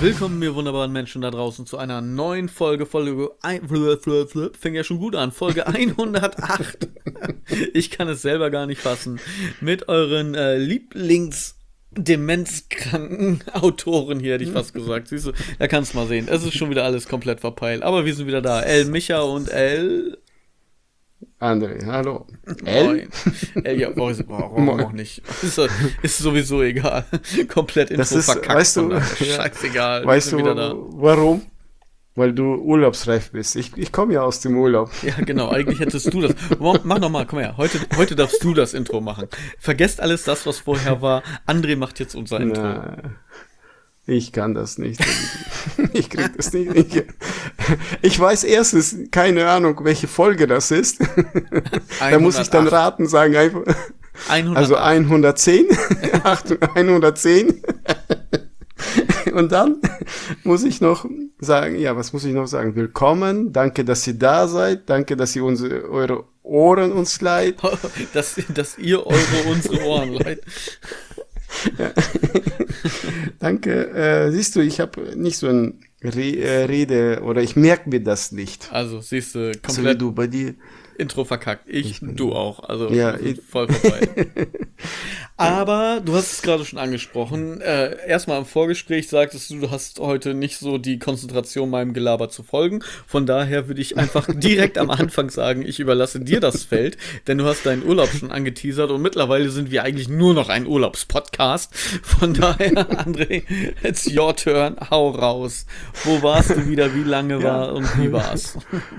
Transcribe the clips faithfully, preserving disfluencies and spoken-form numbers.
Willkommen, ihr wunderbaren Menschen da draußen, zu einer neuen Folge, Folge, ein, fängt ja schon gut an, Folge hundertacht. Ich kann es selber gar nicht fassen. Mit euren äh, Lieblings-demenzkranken Autoren hier, hätte ich fast gesagt. Siehst du, da kannst du mal sehen, es ist schon wieder alles komplett verpeilt. Aber wir sind wieder da. El Micha und El... André, hallo. El? El, ja, warum auch nicht? Ist, ist sowieso egal. Komplett Intro das ist, verkackt. Weißt du, scheißegal. Weißt du, wieder da. Warum? Weil du urlaubsreif bist. Ich, ich komme ja aus dem Urlaub. Ja, genau. Eigentlich hättest du das. Mach noch mal, komm her. Heute, heute darfst du das Intro machen. Vergesst alles das, was vorher war. André macht jetzt unser Intro. Na, ich kann das nicht. Ich krieg das nicht. Ich, ich weiß erstens keine Ahnung, welche Folge das ist. Da muss ich dann raten, sagen einfach. hundertacht. Also hundertzehn. hundertzehn. Und dann muss ich noch sagen, ja, was muss ich noch sagen? Willkommen, danke, dass ihr da seid, danke, dass ihr unsere, eure Ohren uns leiht. dass, dass ihr eure, unsere Ohren leiht. Ja. Danke. Äh, siehst du, ich habe nicht so ein Re- äh, Rede oder ich merke mir das nicht. Also siehst du, komplett so wie du bei dir. Intro verkackt. Ich, ich du auch. Also ja, ich, voll vorbei. Aber du hast es gerade schon angesprochen. Äh, erstmal im Vorgespräch sagtest du, du hast heute nicht so die Konzentration meinem Gelaber zu folgen. Von daher würde ich einfach direkt am Anfang sagen, ich überlasse dir das Feld, denn du hast deinen Urlaub schon angeteasert und mittlerweile sind wir eigentlich nur noch ein Urlaubspodcast. Von daher, André, it's your turn. Hau raus. Wo warst du wieder? Wie lange ja. war und wie war's?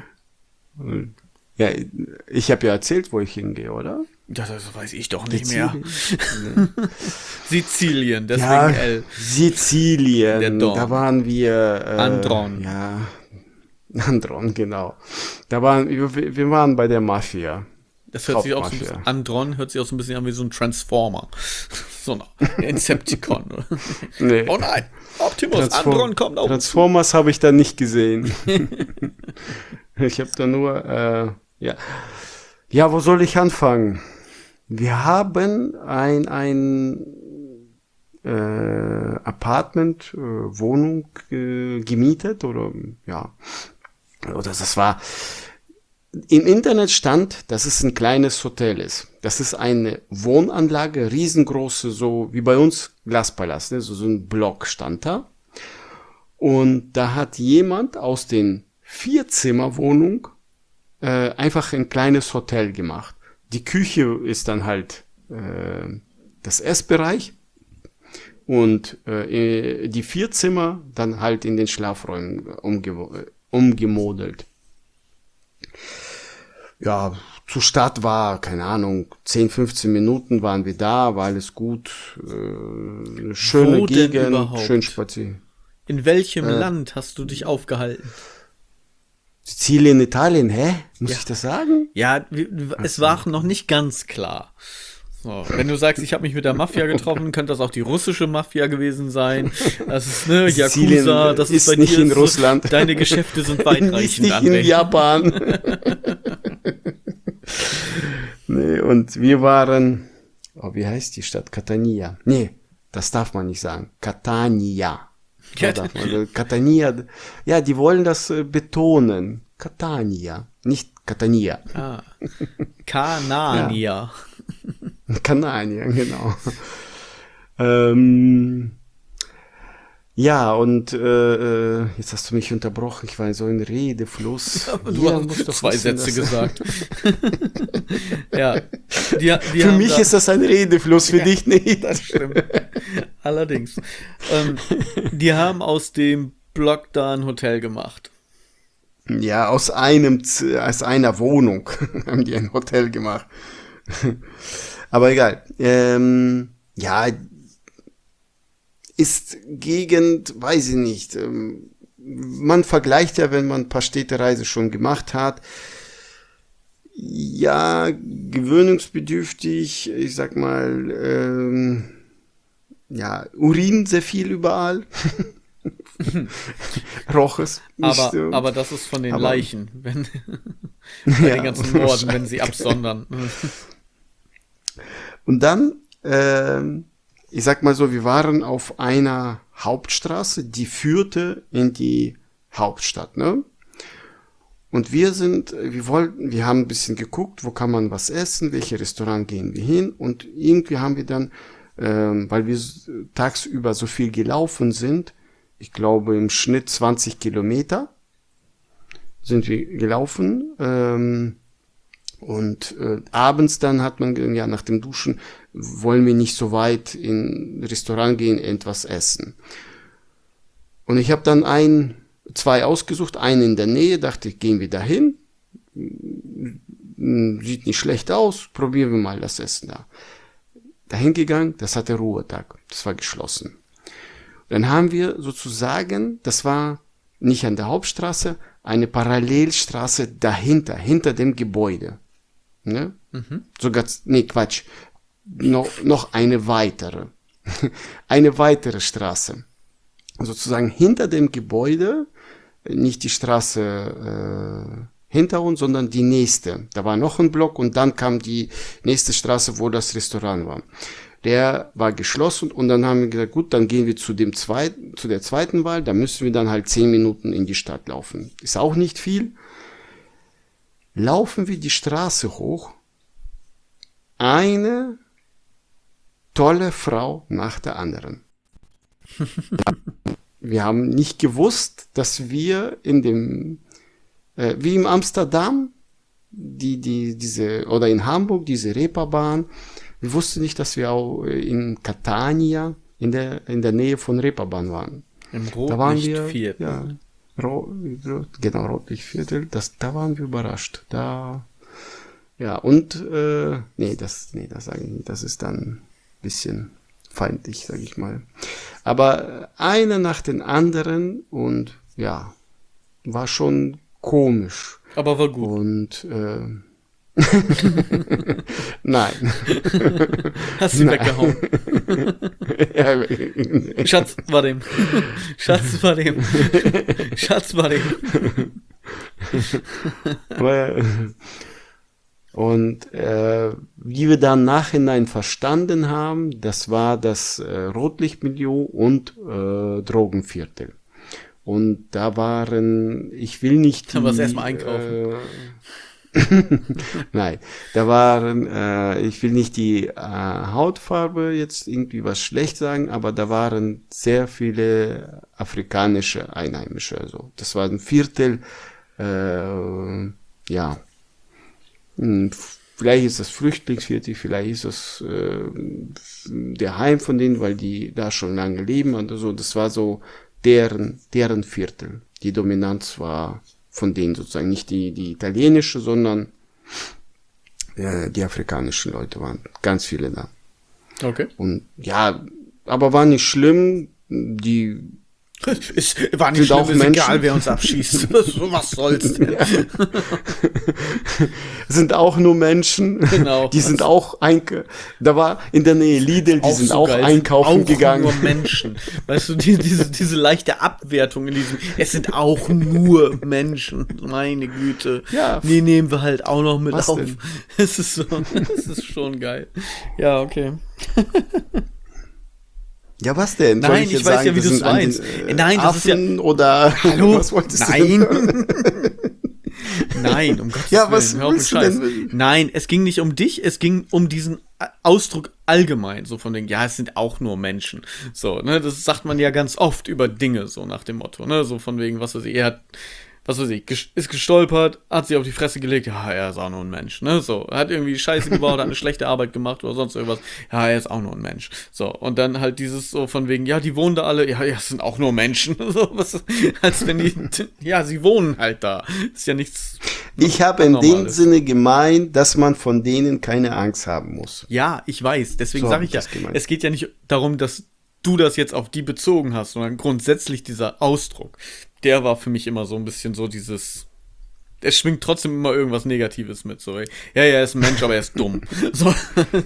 Ja, ich habe ja erzählt, wo ich hingehe, oder? Ja, das weiß ich doch nicht Sizilien. mehr. Sizilien, deswegen ja, L. Sizilien, da waren wir... Äh, Andron. Ja, Andron, genau. Da waren wir, wir waren bei der Mafia. Das hört sich auch so ein bisschen... Andron hört sich auch so ein bisschen an wie so ein Transformer. So ein Incepticon. Nee. Oh nein, Optimus, Transform- Andron kommt auf. Transformers habe ich da nicht gesehen. Ich habe da nur... Äh, ja. ja, wo soll ich anfangen? Wir haben ein, ein äh, Apartment, äh, Wohnung äh, gemietet oder ja, oder das war, im Internet stand, dass es ein kleines Hotel ist. Das ist eine Wohnanlage, riesengroße, so wie bei uns Glaspalast, ne? so, so ein Block stand da. Und da hat jemand aus den Vierzimmerwohnung äh, einfach ein kleines Hotel gemacht. Die Küche ist dann halt äh, das Essbereich und äh, die vier Zimmer dann halt in den Schlafräumen umge- umgemodelt. Ja, zur Stadt war, keine Ahnung, zehn, fünfzehn Minuten waren wir da, war alles gut, äh, schöne Wo Gegend, denn überhaupt? Schön spazieren. In welchem äh, Land hast du dich aufgehalten? Sizilien, Italien, hä? Muss ja. ich das sagen? Ja, es war noch nicht ganz klar. So, wenn du sagst, ich habe mich mit der Mafia getroffen, könnte das auch die russische Mafia gewesen sein. Das ist ne Yakuza, das ist, ist bei nicht dir in so, Russland. Deine Geschäfte sind weitreichend. Nicht, nicht in Japan. Nee, und wir waren, oh, wie heißt die Stadt? Catania. Nee, das darf man nicht sagen. Catania. Ja, also Catania, ja, die wollen das äh, betonen. Catania, nicht Catania. Ah. Canania. Ja. Canania, genau. ähm, ja, und äh, jetzt hast du mich unterbrochen. Ich war in so einem Redefluss. Ja, du ja, hast zwei wissen, Sätze gesagt. Ja, die, die für mich da, ist das ein Redefluss, für ja, dich nicht. Das stimmt. Allerdings. Ähm, die haben aus dem Block da ein Hotel gemacht. Ja, aus einem, aus einer Wohnung haben die ein Hotel gemacht. Aber egal. Ähm, ja, ist Gegend, weiß ich nicht. Ähm, man vergleicht ja, wenn man ein paar Städtereise schon gemacht hat. Ja, gewöhnungsbedürftig, ich sag mal, ähm, ja, Urin sehr viel überall. Roch es. Aber, so. aber das ist von den aber, Leichen, wenn, bei ja, den ganzen Morden, wenn sie absondern. Und dann, ähm, ich sag mal so, wir waren auf einer Hauptstraße, die führte in die Hauptstadt, ne? Und wir sind, wir wollten, wir haben ein bisschen geguckt, wo kann man was essen, welche Restaurant gehen wir hin, und irgendwie haben wir dann, ähm, weil wir tagsüber so viel gelaufen sind, ich glaube im Schnitt zwanzig Kilometer sind wir gelaufen, ähm, und äh, abends dann hat man, ja, nach dem Duschen wollen wir nicht so weit in ein Restaurant gehen, etwas essen. Und ich habe dann ein, zwei ausgesucht, einen in der Nähe, dachte ich, gehen wir dahin, sieht nicht schlecht aus, probieren wir mal das Essen da. Dahin gegangen, das hatte Ruhetag, das war geschlossen. Dann haben wir sozusagen, das war nicht an der Hauptstraße, eine Parallelstraße dahinter, hinter dem Gebäude. Ne? Mhm. Sogar, nee, Quatsch, noch, noch eine weitere, eine weitere Straße. Sozusagen hinter dem Gebäude, nicht die Straße äh, hinter uns, sondern die nächste. Da war noch ein Block und dann kam die nächste Straße, wo das Restaurant war. Der war geschlossen und dann haben wir gesagt, gut, dann gehen wir zu dem zweiten, zu der zweiten Wahl, da müssen wir dann halt zehn Minuten in die Stadt laufen. Ist auch nicht viel. Laufen wir die Straße hoch, eine tolle Frau nach der anderen. Wir haben nicht gewusst, dass wir in dem, äh, wie in Amsterdam, die, die, diese, oder in Hamburg, diese Reeperbahn, wir wussten nicht, dass wir auch in Catania, in der, in der Nähe von Reeperbahn waren. Im da waren wir, Rotlichtviertel. ja, Ro, genau, Rotlichtviertel, das, da waren wir überrascht. Da, ja, und, äh, nee, das, nee, das sage ich nicht, das ist dann ein bisschen feindlich, sage ich mal. Aber eine nach den anderen und ja, war schon komisch. Aber war gut. Und äh, nein. Hast sie weggehauen. Ja, Schatz, war dem. Schatz, war dem. Schatz, war dem. Und äh, wie wir dann nachhinein verstanden haben, das war das äh, Rotlichtmilieu und äh, Drogenviertel. Und da waren, ich will nicht... Da warst erstmal einkaufen. Äh, Nein, da waren, äh, ich will nicht die äh, Hautfarbe jetzt irgendwie was schlecht sagen, aber da waren sehr viele afrikanische Einheimische. Also das war ein Viertel, äh, ja, vielleicht ist das Flüchtlingsviertel, vielleicht ist das äh, der Heim von denen, weil die da schon lange leben oder so. Das war so deren, deren Viertel. Die Dominanz war von denen sozusagen, nicht die, die italienische, sondern äh, die afrikanischen Leute waren ganz viele da. Okay. Und ja, aber war nicht schlimm, die es war nicht schlimm, ist egal, wer uns abschießt. Was soll's denn? Ja. Sind auch nur Menschen. Genau. Die sind auch einge... Da war in der Nähe Lidl, die sind so auch geil. einkaufen auch gegangen. Nur Menschen. Weißt du, die, diese, diese leichte Abwertung in diesem, es sind auch nur Menschen. Meine Güte. Ja. Die nehmen wir halt auch noch mit Was auf. denn? Es ist so, es ist schon geil. Ja, okay. Ja, was denn? Nein, ich, ich weiß sagen, ja, wie du es meinst. Den, äh, Nein, das Affen ist ja... oder... Hallo? Was wolltest Nein. du denn? Nein, um Gottes ja, Willen. was Hör auf mit Scheiß. Nein, es ging nicht um dich, es ging um diesen Ausdruck allgemein, so von den, ja, es sind auch nur Menschen. So, ne, das sagt man ja ganz oft über Dinge, so nach dem Motto, ne, so von wegen, was weiß ich, er hat, was weiß ich, ist gestolpert, hat sich auf die Fresse gelegt, ja, er ist auch nur ein Mensch, ne, so, hat irgendwie Scheiße gebaut, hat eine schlechte Arbeit gemacht oder sonst irgendwas, ja, er ist auch nur ein Mensch, so, und dann halt dieses so von wegen, ja, die wohnen da alle, ja, ja, es sind auch nur Menschen, so, was, als wenn die, ja, sie wohnen halt da, ist ja nichts. Ich habe in dem Sinne gemeint, dass man von denen keine Angst haben muss. Ja, ich weiß, deswegen so sage ich ja, es geht ja nicht darum, dass du das jetzt auf die bezogen hast, sondern grundsätzlich dieser Ausdruck, der war für mich immer so ein bisschen so dieses, es schwingt trotzdem immer irgendwas Negatives mit, so, ja, ja, er ist ein Mensch, aber er ist dumm. So.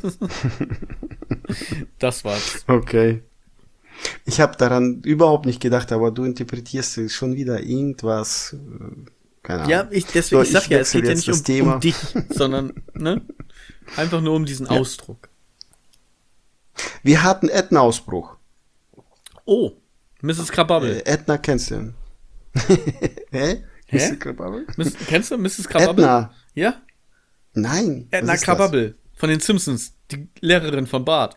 Das war's. Okay. Ich habe daran überhaupt nicht gedacht, aber du interpretierst schon wieder irgendwas, keine Ahnung. Ja, ich, deswegen, so, ich sag ich ja, es geht ja nicht um, Thema. um dich, sondern, ne, einfach nur um diesen ja. Ausdruck. Wir hatten Ätna-Ausbruch. Oh, Misses Krabappel. Äh, Ätna kennst du. Hä? Hä? Misses Krabappel? Miss, kennst du Misses Krabappel? Ätna. Ja? Nein. Ätna was ist Krabappel von den Simpsons, die Lehrerin von Bart.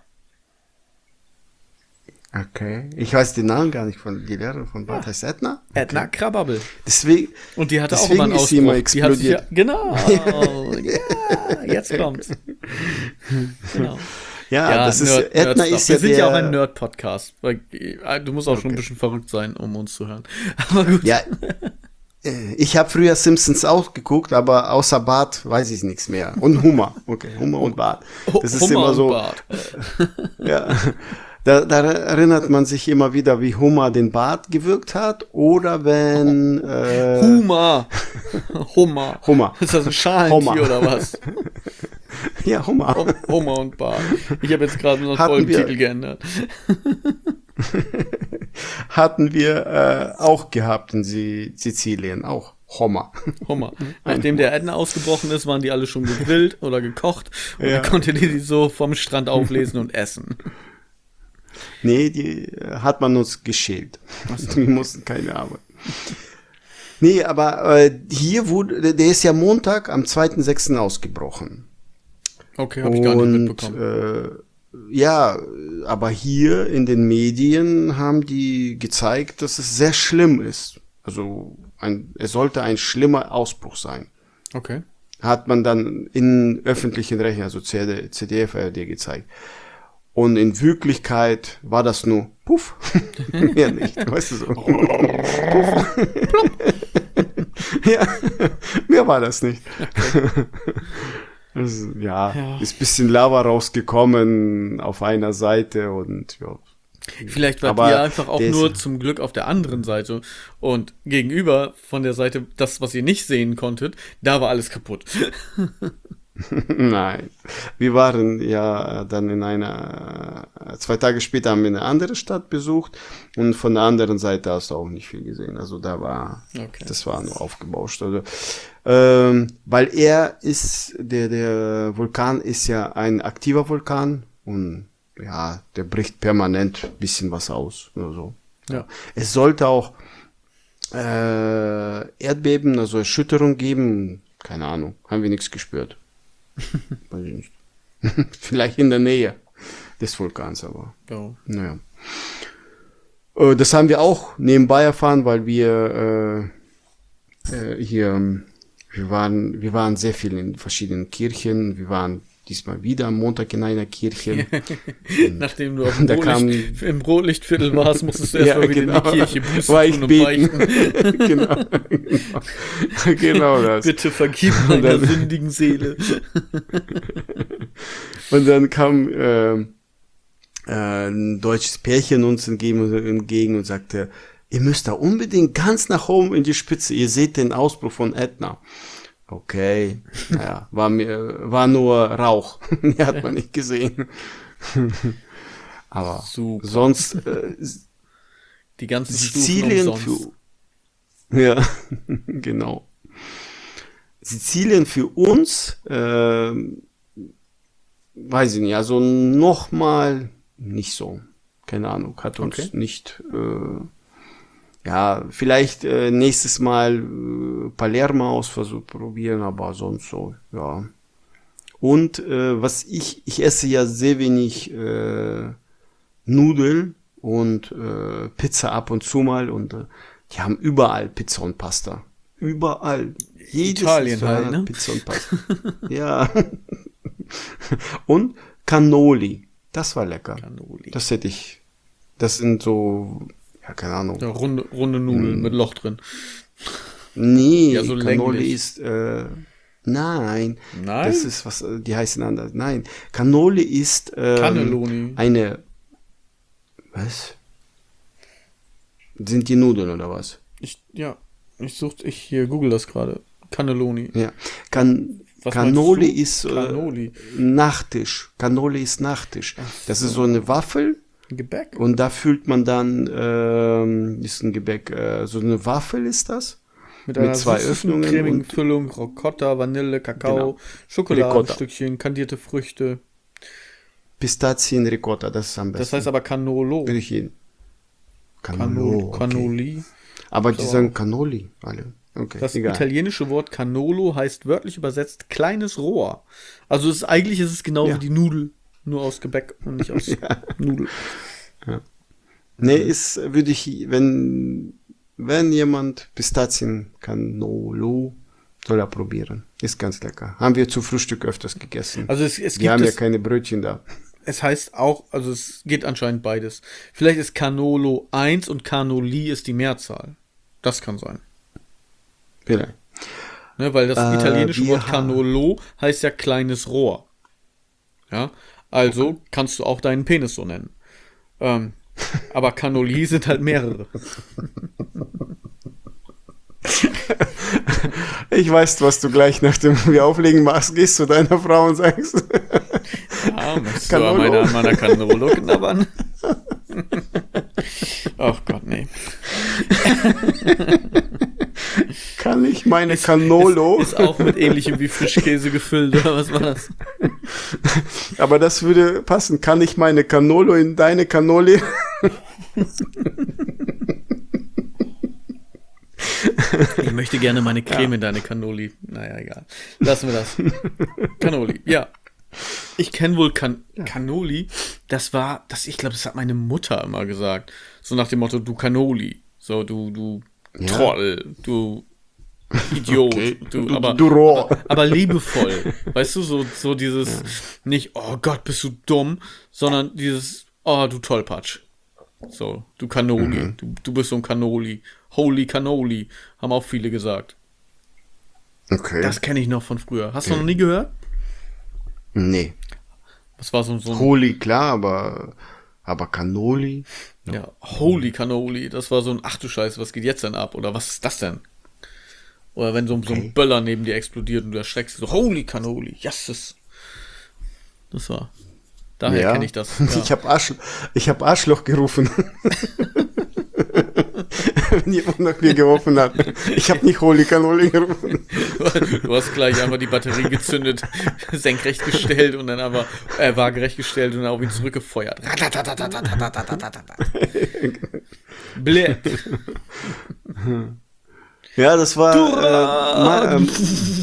das? Okay. Ich weiß den Namen gar nicht von die Lehrerin von Bart. Ja. Heißt Ätna? Ätna Krabappel. Deswegen, Und die hatte auch deswegen immer einen ist sie immer Ausbruch. Die hat sich ja, explodiert. genau. Ja, jetzt kommt's. Genau. Ja, das ist, Nerd- Ätna Nerd-Stuff. ist ja Wir sind der, ja auch ein Nerd-Podcast. Weil, äh, Du musst auch schon ein bisschen verrückt sein, um uns zu hören. Aber gut. ja, äh, ich habe früher Simpsons auch geguckt, aber außer Bart weiß ich nichts mehr. Und Hummer, okay, Hummer und Bart. Das ist Hummer immer und so, Bart. ja, da, da erinnert man sich immer wieder, wie Hummer den Bart gewirkt hat, oder wenn, äh, Hummer. Hummer. Hummer. Ist das ein Schalentier Hummer. oder was? ja, Hummer. Hum- Hummer und Bart. Ich habe jetzt gerade unseren Hatten Folgentitel wir- geändert. Hatten wir äh, auch gehabt in Si- Sizilien, auch Hummer. Hummer. Nachdem der Ätna ausgebrochen ist, waren die alle schon gegrillt oder gekocht. Und Ja. dann konnte die die so vom Strand auflesen und essen. Nee, die äh, hat man uns geschält. Wir mussten keine Arbeit. Nee, aber äh, hier wurde, der ist ja Montag am zweiten sechsten ausgebrochen. Okay, habe ich gar nicht Und mitbekommen. äh, ja, aber hier in den Medien haben die gezeigt, dass es sehr schlimm ist. Also ein, es sollte ein schlimmer Ausbruch sein. Okay. Hat man dann in öffentlichen Rechten, also C D, Z D F, A R D gezeigt. Und in Wirklichkeit war das nur Puff. Mehr nicht, weißt du so. Puff. ja, mehr war das nicht. Also, ja, Ja. ist ein bisschen Lava rausgekommen auf einer Seite und ja. Vielleicht wart Aber ihr einfach auch der ist- nur zum Glück auf der anderen Seite. Und gegenüber von der Seite, das, was ihr nicht sehen konntet, da war alles kaputt. Nein. Wir waren ja dann in einer, zwei Tage später haben wir eine andere Stadt besucht und von der anderen Seite hast du auch nicht viel gesehen. Also da war, Okay. das war nur aufgebauscht. Also, ähm, weil er ist, der, der Vulkan ist ja ein aktiver Vulkan und ja, der bricht permanent ein bisschen was aus. Oder so. Ja. Es sollte auch äh, Erdbeben, also Erschütterung geben. Keine Ahnung, haben wir nichts gespürt. Weiß ich nicht. Vielleicht in der Nähe des Vulkans, aber Ja. naja. Äh, das haben wir auch nebenbei erfahren, weil wir äh, äh, hier, ähm, wir waren, wir waren sehr viel in verschiedenen Kirchen. Wir waren diesmal wieder am Montag in einer Kirche. Nachdem du auf dem Da Rotlicht, im Rotlichtviertel warst, musstest du erstmal wieder in die Kirche Buße War ich tun und beten. beichten. genau, genau. Genau das. Bitte vergib meiner dann- sündigen Seele. Und dann kam äh, äh, ein deutsches Pärchen uns entgegen, entgegen und sagte, ihr müsst da unbedingt ganz nach oben in die Spitze, ihr seht den Ausbruch von Ätna. Okay, naja, war mir, war nur Rauch, die hat man nicht gesehen. Aber Super. sonst äh, Die ganzen Sizilien Stufen umsonst. für ja, genau. Sizilien für uns, äh, weiß ich nicht, also nochmal nicht so. Keine Ahnung, hat uns Okay. nicht, äh, ja, vielleicht äh, nächstes Mal äh, Palermo ausprobieren, aber sonst so, ja. Und äh, was ich, ich esse ja sehr wenig äh, Nudeln und äh, Pizza ab und zu mal und äh, die haben überall Pizza und Pasta. Überall. Jedes Italien Restaurant halt, hat ne? Pizza und Pasta. ja. Und Cannoli. Das war lecker. Cannoli. Das hätte ich. Das sind so, ja, keine Ahnung. Ja, runde, runde Nudeln Hm. mit Loch drin. Nee, Ja, so Cannoli länglich. ist, äh, nein. Nein? Das ist was, äh, die heißen anders. Nein. Cannoli ist, ähm, Cannelloni. eine, was? Sind die Nudeln oder was? Ich, ja, ich such, ich hier google das gerade. Cannelloni. Ja. Can, Was Cannoli meinst du? ist, äh, Cannoli. Nachtisch. Cannoli ist Nachtisch. Das ist so eine Waffel Gebäck? und da füllt man dann, ähm, ist ein Gebäck, äh, so eine Waffel ist das. Mit, mit einer zwei süßen, Öffnungen cremigen und- Füllung, Ricotta, Vanille, Kakao, Genau. Schokoladenstückchen, kandierte Früchte. Pistazien-Ricotta, das ist am besten. Das heißt aber Cannolo. Würde ich jeden. Cannolo, okay. Cannoli. Aber die So. sagen Cannoli, alle. Okay, Das egal. italienische Wort Cannolo heißt wörtlich übersetzt kleines Rohr. Also es ist, eigentlich ist es genau Ja. wie die Nudel, nur aus Gebäck und nicht aus Nudel. Nee, ist, würde ich, wenn, wenn jemand Pistazien-Cannolo, soll er probieren. Ist ganz lecker. Haben wir zu Frühstück öfters gegessen. Also es, es wir gibt haben ja es, keine Brötchen da. es heißt auch, also es geht anscheinend beides. Vielleicht ist Cannolo eins und Cannoli ist die Mehrzahl. Das kann sein. Vielleicht. Ne, weil das Äh, italienische wir Wort ha- Cannolo heißt ja kleines Rohr. Ja, also kannst du auch deinen Penis so nennen. Ähm, aber Cannoli sind halt mehrere. Ich weiß, was du gleich, nachdem wir auflegen machst, gehst zu deiner Frau und sagst, Ja, möchtest du Cannolo? an meiner, an meiner Cannolo knabbern? Ach Gott, nee. kann ich meine Cannolo? Ist, ist auch mit ähnlichem wie Frischkäse gefüllt, oder was war das? Aber das würde passen. Kann ich meine Cannolo in deine Cannoli? Ich möchte gerne meine Creme in deine Cannoli. Naja, egal. Lassen wir das. Cannoli, ja. Ich kenne wohl Can Cannoli. Das war, das, ich glaube, das hat meine Mutter immer gesagt. So nach dem Motto, du Cannoli. So, du, du Ja. Trottel, du Idiot. Okay. Du, Du- aber, du Rohr. aber, aber liebevoll. Weißt du, so, so dieses, nicht, oh Gott, bist du dumm, sondern dieses, oh, du Tollpatsch. So, du Cannoli. Du, du bist so ein Cannoli. Holy Cannoli, haben auch viele gesagt. Okay. Das kenne ich noch von früher. Hast du noch nie gehört? nee. Das war so, so ein, Holy, klar, aber, aber Cannoli? ja, Holy Cannoli. Das war so ein, ach du Scheiße, was geht jetzt denn ab? Oder was ist das denn? Oder wenn so, so Okay. ein Böller neben dir explodiert und du erschreckst, so Holy Cannoli, yes. Das war, daher Ja. kenne ich das. Ja. Ich habe Arschl ich hab Arschloch gerufen. Wenn jemand nach mir gerufen hat. Ich habe nicht Holy Cannoli gerufen. Du hast gleich einfach die Batterie gezündet, senkrecht gestellt und dann aber äh, waagerecht gestellt und dann auf ihn zurückgefeuert. Blät. Ja, das war, äh, ma, ähm,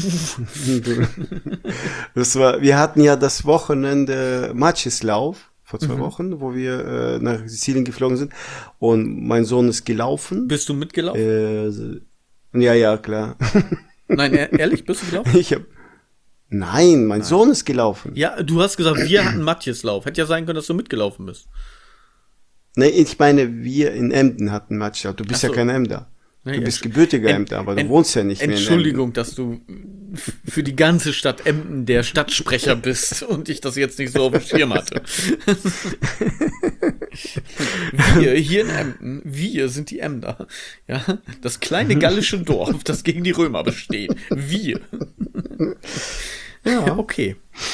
das war, wir hatten ja das Wochenende Matscheslauf vor zwei Wochen, wo wir äh, nach Sizilien geflogen sind und mein Sohn ist gelaufen. Bist du mitgelaufen? Äh, ja, ja, klar. Nein, e- ehrlich, bist du gelaufen? Ich hab, nein, mein Sohn ist gelaufen. Ja, du hast gesagt, wir hatten Matjeslauf. Hätte ja sein können, dass du mitgelaufen bist. Nee, ich meine, wir in Emden hatten Matschlauf. Du bist Ach so. ja kein Emder. Nee, Du bist Entsch- gebürtiger Ent- Emder, aber du Ent- wohnst ja nicht mehr in Entschuldigung, dass du f- für die ganze Stadt Emden der Stadtsprecher bist und ich das jetzt nicht so auf dem Schirm hatte. Wir hier in Emden, wir sind die Emder. Ja, das kleine gallische Dorf, das gegen die Römer besteht. Wir. Ja, okay.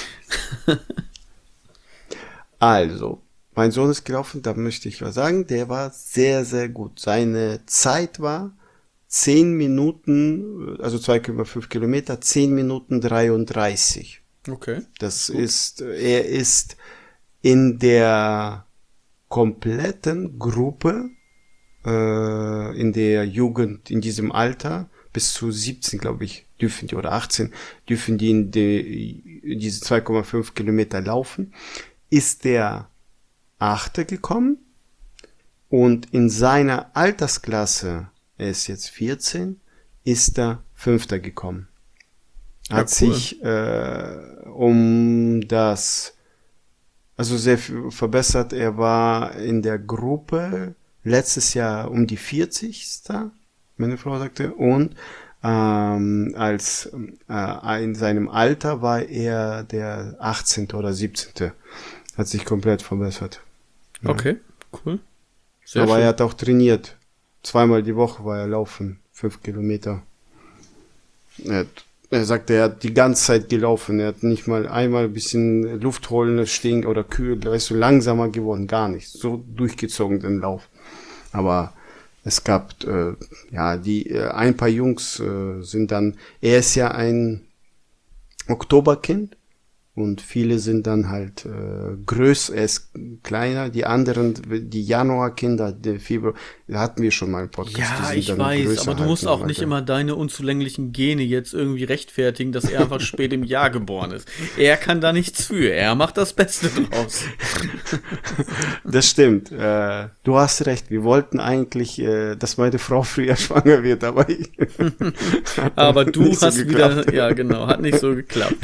Also, mein Sohn ist gelaufen, da möchte ich was sagen, der war sehr, sehr gut. Seine Zeit war zehn Minuten, also zwei Komma fünf Kilometer, zehn Minuten dreiunddreißig. Okay. Das ist, er ist in der kompletten Gruppe, äh, in der Jugend, in diesem Alter, bis zu siebzehn, glaube ich, dürfen die, oder achtzehn, dürfen die in, die, in diese zwei Komma fünf Kilometer laufen, ist der Achte gekommen und in seiner Altersklasse, er ist jetzt vierzehn, ist er Fünfter gekommen. Ja, Hat cool. sich äh, um das, also sehr viel verbessert. Er war in der Gruppe letztes Jahr um die vierzigste, meine Frau sagte, und ähm, als äh, in seinem Alter war er der achtzehnte oder siebzehnte Hat sich komplett verbessert. Okay, cool. Sehr Aber schön. er hat auch trainiert. Zweimal die Woche war er laufen, fünf Kilometer. Er, hat, er sagte, er hat die ganze Zeit gelaufen. Er hat nicht mal einmal ein bisschen Luft holen, stehen oder kühl, weißt du, langsamer geworden, gar nicht. So durchgezogen den Lauf. Aber es gab, äh, ja, die, äh, ein paar Jungs äh, sind dann, er ist ja ein Oktoberkind. Und viele sind dann halt äh, größer, es kleiner. Die anderen, die Januarkinder, die Februar, da hatten wir schon mal einen Podcast. Ja, die ich sind dann weiß, größer aber du halt musst im auch nicht Alter. immer deine unzulänglichen Gene jetzt irgendwie rechtfertigen, dass er einfach spät im Jahr geboren ist. Er kann da nichts für. Er macht das Beste draus. Das stimmt. Äh, du hast recht. Wir wollten eigentlich, äh, dass meine Frau früher schwanger wird, aber ich, hat Aber dann du nicht so hast geklappt. wieder, ja genau, hat nicht so geklappt.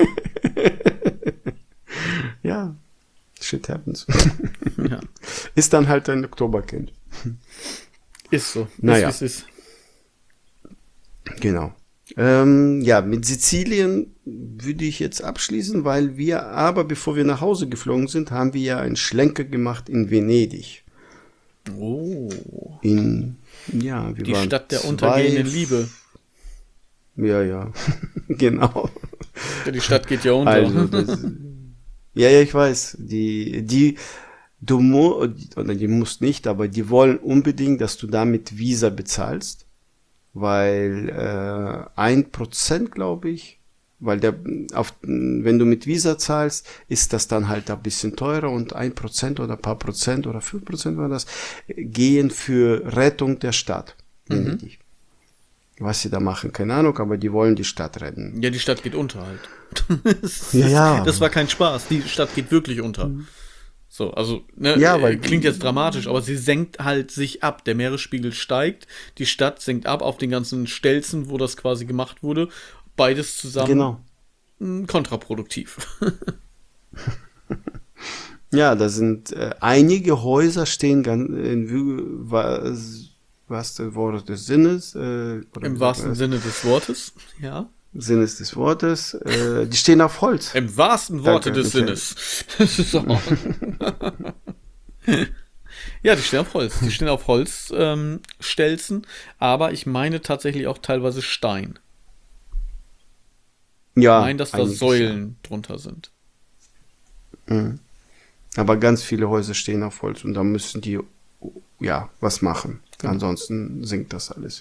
Ja, shit happens. Ja, Ist dann halt ein Oktoberkind. ist so. Ist, Naja. wie es ist. Genau. Ähm, ja, mit Sizilien würde ich jetzt abschließen, weil wir aber, bevor wir nach Hause geflogen sind, haben wir ja einen Schlenker gemacht in Venedig. Oh, In, ja, wir die waren Stadt der zwei- untergehenden Liebe. Ja, ja, genau. Ja, die Stadt geht ja unter. Also, das, ja, ja, ich weiß. Die, die, du mu, oder die musst nicht, aber die wollen unbedingt, dass du damit Visa bezahlst, weil äh, ein Prozent, glaube ich, weil der, auf, wenn du mit Visa zahlst, ist das dann halt ein bisschen teurer und ein Prozent oder ein paar Prozent oder fünf Prozent war das, gehen für Rettung der Stadt. Venedig. Was sie da machen, keine Ahnung, aber die wollen die Stadt retten. Ja, die Stadt geht unter halt. Das, Ja, ja. das war kein Spaß. Die Stadt geht wirklich unter. So, also, ne, Ja, äh, weil- klingt jetzt dramatisch, aber sie senkt halt sich ab. Der Meeresspiegel steigt, die Stadt senkt ab auf den ganzen Stelzen, wo das quasi gemacht wurde. Beides zusammen Genau. mh, kontraproduktiv. Ja, da sind äh, einige Häuser stehen ganz in Wü- was, was das Wort des Sinnes, äh, oder Im wie wahrsten sagt Sinne des Wortes, ja. man das? Sinnes des Wortes, äh, die stehen auf Holz. Im wahrsten Worte Danke, des Michael. Sinnes. Das ist auch. Ja, die stehen auf Holz. Die stehen auf Holzstelzen, ähm, Stelzen, aber ich meine tatsächlich auch teilweise Stein. Ja, Ich meine, dass da einiges, Säulen drunter sind. ja. Mhm. Aber ganz viele Häuser stehen auf Holz und da müssen die ja was machen. Ansonsten sinkt das alles.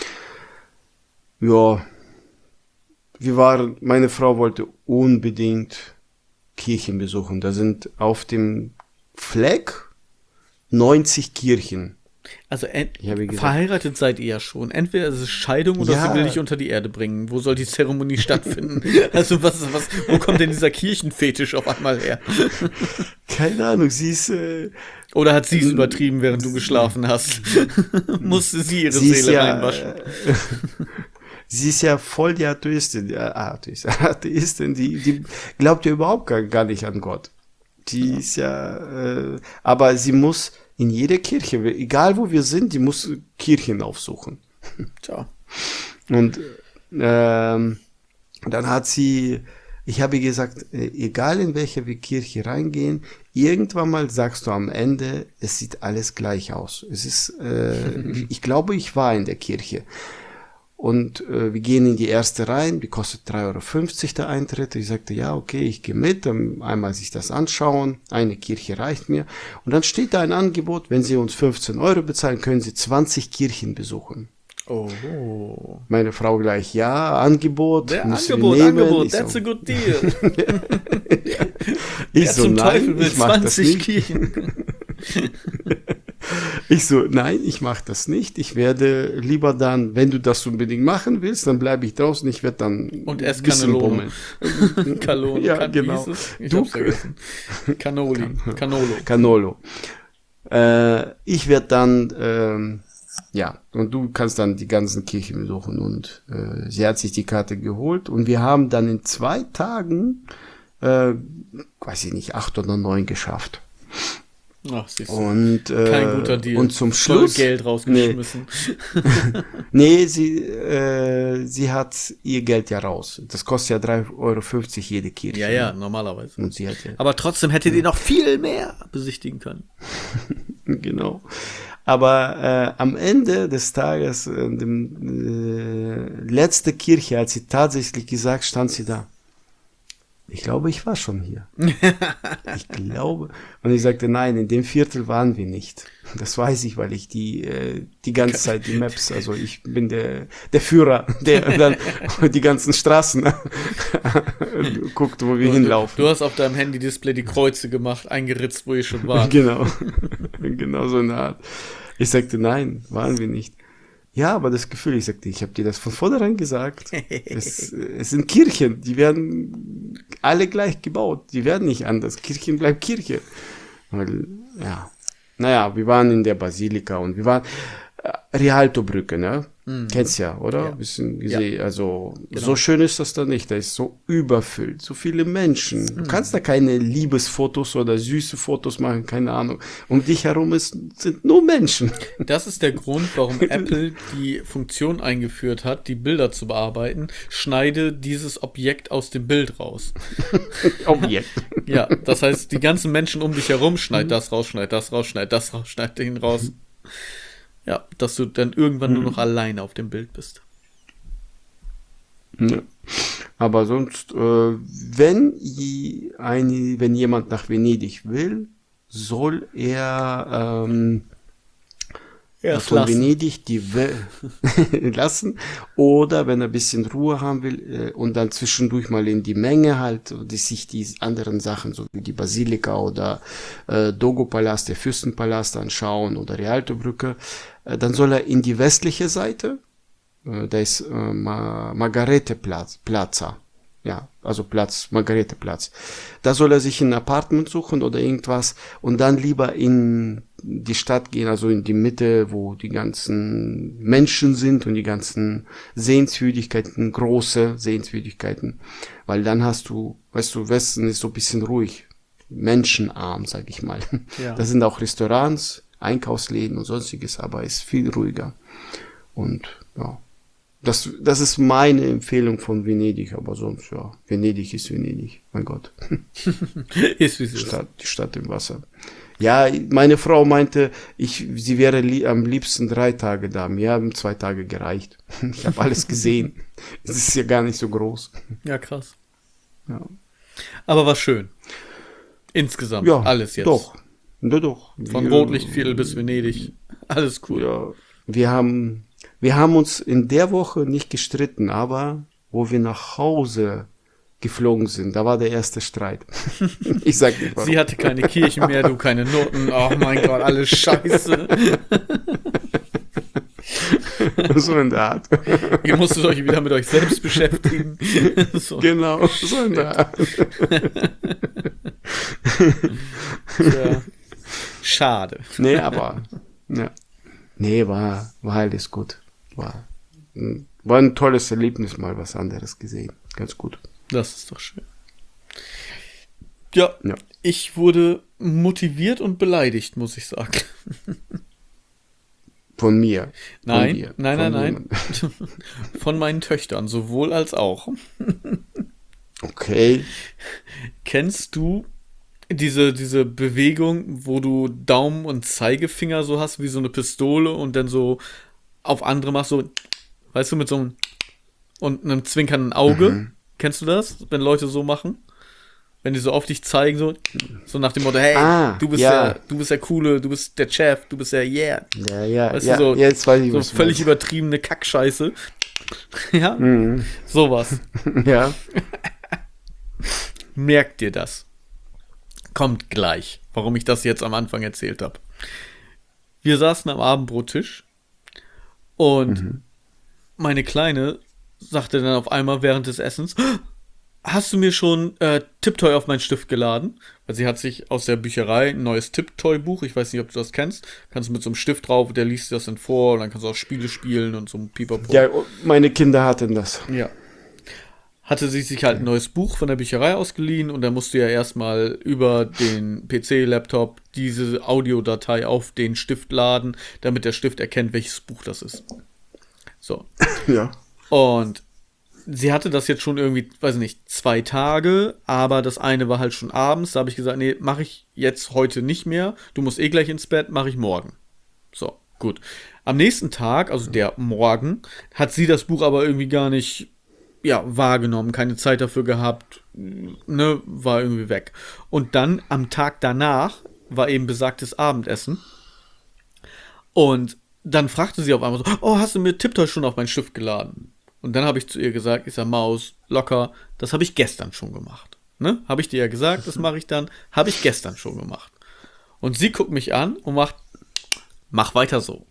Ja, wir waren, meine Frau wollte unbedingt Kirchen besuchen. Da sind auf dem Fleck neunzig Kirchen. Also en- Ich habe gesagt- verheiratet seid ihr ja schon. Entweder es ist Scheidung oder Ja. sie will dich unter die Erde bringen. Wo soll die Zeremonie stattfinden? Also was, was, wo kommt denn dieser Kirchenfetisch auf einmal her? Keine Ahnung, sie ist, äh, Oder hat sie es übertrieben, während du geschlafen hast? Musste sie ihre sie ist Seele ja, reinwaschen? äh, sie ist ja voll die Atheistin, äh, Atheist, Atheistin, die, die glaubt ja überhaupt gar, gar nicht an Gott. Die ist ja, äh, aber sie muss in jeder Kirche, egal wo wir sind, die muss Kirchen aufsuchen. Tja. Und ähm, dann hat sie, ich habe ihr gesagt, äh, egal in welche wir Kirche reingehen, irgendwann mal sagst du am Ende, es sieht alles gleich aus. Es ist, äh, ich, ich glaube, ich war in der Kirche. Und äh, wir gehen in die erste rein, die kostet drei Euro fünfzig der Eintritt. Ich sagte, ja, okay, ich gehe mit, dann einmal sich das anschauen, eine Kirche reicht mir. Und dann steht da ein Angebot, wenn Sie uns fünfzehn Euro bezahlen, können Sie zwanzig Kirchen besuchen. Oh. Meine Frau gleich, ja, Angebot. Der müssen Angebot, wir nehmen. Angebot, Ich that's so, a good deal. ich Wer so zum Teufel nein, will ich mach das zwanzig nicht. Kirchen? Ich so, nein, ich mache das nicht. Ich werde lieber dann, wenn du das unbedingt machen willst, dann bleibe ich draußen. Ich werde dann Und ess ein bisschen Cannelloni. bummeln. Kalone, Ja, kan- wie genau. hieß es? Ich Du- hab's vergessen. Cannoli, Cannolo. Canolo. Äh, ich werde dann, ähm, ja, und du kannst dann die ganzen Kirchen besuchen. Und äh, sie hat sich die Karte geholt und wir haben dann in zwei Tagen, äh, weiß ich nicht, acht oder neun geschafft. Ach, siehst du. Und, äh, Kein guter Deal. und zum Voll Schluss, Geld rausgeschmissen. nee, sie, äh, sie hat ihr Geld ja raus. Das kostet ja drei Euro fünfzig jede Kirche. Ja, ja, normalerweise. Und sie hat ja, Aber trotzdem hättet ihr noch viel mehr besichtigen können. genau. Aber äh, am Ende des Tages, äh, dem, äh, letzte Kirche, als sie tatsächlich gesagt, stand sie da. ich glaube, ich war schon hier. Ich glaube. Und ich sagte, nein, in dem Viertel waren wir nicht. Das weiß ich, weil ich die äh, die ganze Zeit die Maps, also ich bin der der Führer, der dann die ganzen Straßen guckt, wo wir du, hinlaufen. Du hast auf deinem Handy-Display die Kreuze gemacht, eingeritzt, wo ihr schon wart. Genau. Genau so eine Art. Ich sagte, nein, waren wir nicht. Ja, aber das Gefühl, ich sagte, ich habe dir das von vornherein gesagt. Es, es sind Kirchen, die werden alle gleich gebaut. Die werden nicht anders. Kirchen bleibt Kirche. Weil, ja. Naja, wir waren in der Basilika und wir waren äh, Rialto-Brücke, ne? Mhm. Kennst ja, oder? Ja. Bisschen gesehen. Ja. Also, Genau. So schön ist das da nicht. Da ist so überfüllt, so viele Menschen. Du mhm. kannst da keine Liebesfotos oder süße Fotos machen, keine Ahnung. Um dich herum ist, sind nur Menschen. Das ist der Grund, warum Apple die Funktion eingeführt hat, die Bilder zu bearbeiten. Schneide dieses Objekt aus dem Bild raus. Objekt. Ja, das heißt, die ganzen Menschen um dich herum, schneid das raus, schneid das raus, schneid das raus, schneid den raus. Ja, dass du dann irgendwann mhm. nur noch alleine auf dem Bild bist. Ja. Aber sonst, äh, wenn, eine, wenn jemand nach Venedig will, soll er ähm, Erst von lassen. Venedig die We- lassen. Oder wenn er ein bisschen Ruhe haben will äh, und dann zwischendurch mal in die Menge halt und die, sich die anderen Sachen, so wie die Basilika oder äh, Dogo-Palast, der Fürstenpalast anschauen oder Rialto-Brücke, äh, dann soll er in die westliche Seite, äh, da ist äh, Ma- Margarete-Platz, Plaza. Ja, also Platz, Margarete-Platz. Da soll er sich ein Apartment suchen oder irgendwas und dann lieber in die Stadt gehen, also in die Mitte, wo die ganzen Menschen sind und die ganzen Sehenswürdigkeiten, große Sehenswürdigkeiten. Weil dann hast du, weißt du, Westen ist so ein bisschen ruhig, menschenarm, sag ich mal. Ja. Da sind auch Restaurants, Einkaufsläden und sonstiges, aber ist viel ruhiger. Und ja. Das, das ist meine Empfehlung von Venedig, aber sonst, ja, Venedig ist Venedig, mein Gott. Ist wie es ist. Stadt, die Stadt im Wasser. Ja, meine Frau meinte, ich, sie wäre li- am liebsten drei Tage da. Mir haben zwei Tage gereicht. Ich habe alles gesehen. Es ist ja gar nicht so groß. Ja, krass. Ja, Aber war schön. Insgesamt, ja alles jetzt. Doch, ja, doch. Von Wir- Rotlichtviertel bis Venedig. Alles cool. Ja, wir haben, wir haben uns in der Woche nicht gestritten, aber wo wir nach Hause geflogen sind, da war der erste Streit. Ich sag nicht warum. Sie hatte keine Kirchen mehr, du keine Noten. Oh mein Gott, alles scheiße. So in der Art. Ihr musstet euch wieder mit euch selbst beschäftigen. So. Genau, so in der Art. Ja. Schade. Nee, aber, ja. Nee, war, war alles gut. War, war ein tolles Erlebnis, mal was anderes gesehen. Ganz gut. Das ist doch schön. Ja, Ja. ich wurde motiviert und beleidigt, muss ich sagen. Von mir. Von Nein, dir, nein, von nein, jemandem. nein. Von meinen Töchtern, sowohl als auch. Okay. Kennst du diese, diese Bewegung, wo du Daumen und Zeigefinger so hast, wie so eine Pistole und dann so auf andere machst, so, weißt du, mit so einem und einem zwinkernden Auge? Mhm. Kennst du das, wenn Leute so machen? Wenn die so auf dich zeigen, so, so nach dem Motto, hey, Ah, du bist ja. der, du bist der Coole, du bist der Chef, du bist der Yeah. Ja, ja, Weißt ja, du, so, jetzt weiß ich, so was du völlig meinst. übertriebene Kackscheiße. Ja, Mhm. sowas. Ja. Merkt dir das. Kommt gleich, warum ich das jetzt am Anfang erzählt habe. Wir saßen am Abendbrottisch und Mhm. meine Kleine sagte dann auf einmal während des Essens, hast du mir schon äh, Tiptoy auf meinen Stift geladen? Weil sie hat sich aus der Bücherei ein neues Tiptoy-Buch, ich weiß nicht, ob du das kennst, kannst du mit so einem Stift drauf, der liest dir das dann vor und dann kannst du auch Spiele spielen und so ein Pipapo. Ja, meine Kinder hatten das. Ja. Hatte sie sich halt ein neues Buch von der Bücherei ausgeliehen und dann musst du ja erstmal über den P C, Laptop diese Audiodatei auf den Stift laden, damit der Stift erkennt, welches Buch das ist. So. Ja. Und sie hatte das jetzt schon irgendwie, weiß nicht, zwei Tage, aber das eine war halt schon abends. Da habe ich gesagt, nee, mache ich jetzt heute nicht mehr. Du musst eh gleich ins Bett, mache ich morgen. So, gut. Am nächsten Tag, also der Morgen, hat sie das Buch aber irgendwie gar nicht ja, wahrgenommen, keine Zeit dafür gehabt, ne, war irgendwie weg. Und dann am Tag danach war eben besagtes Abendessen. Und dann fragte sie auf einmal so, oh, hast du mir Tiptoy schon auf mein Schiff geladen? Und dann habe ich zu ihr gesagt, ich sag, Maus, locker, das habe ich gestern schon gemacht. Ne? Habe ich dir ja gesagt, das mache ich dann, habe ich gestern schon gemacht. Und sie guckt mich an und macht, mach weiter so.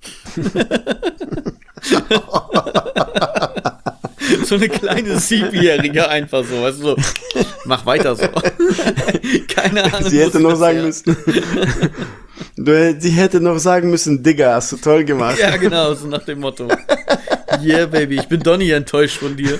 So eine kleine Siebenjährige einfach so, weißt du, so, mach weiter so. Keine Ahnung. Sie hätte noch sagen her. müssen, du, sie hätte noch sagen müssen, Digga, hast du toll gemacht. Ja, genau, so nach dem Motto. Yeah, Baby, ich bin doch nicht enttäuscht von dir.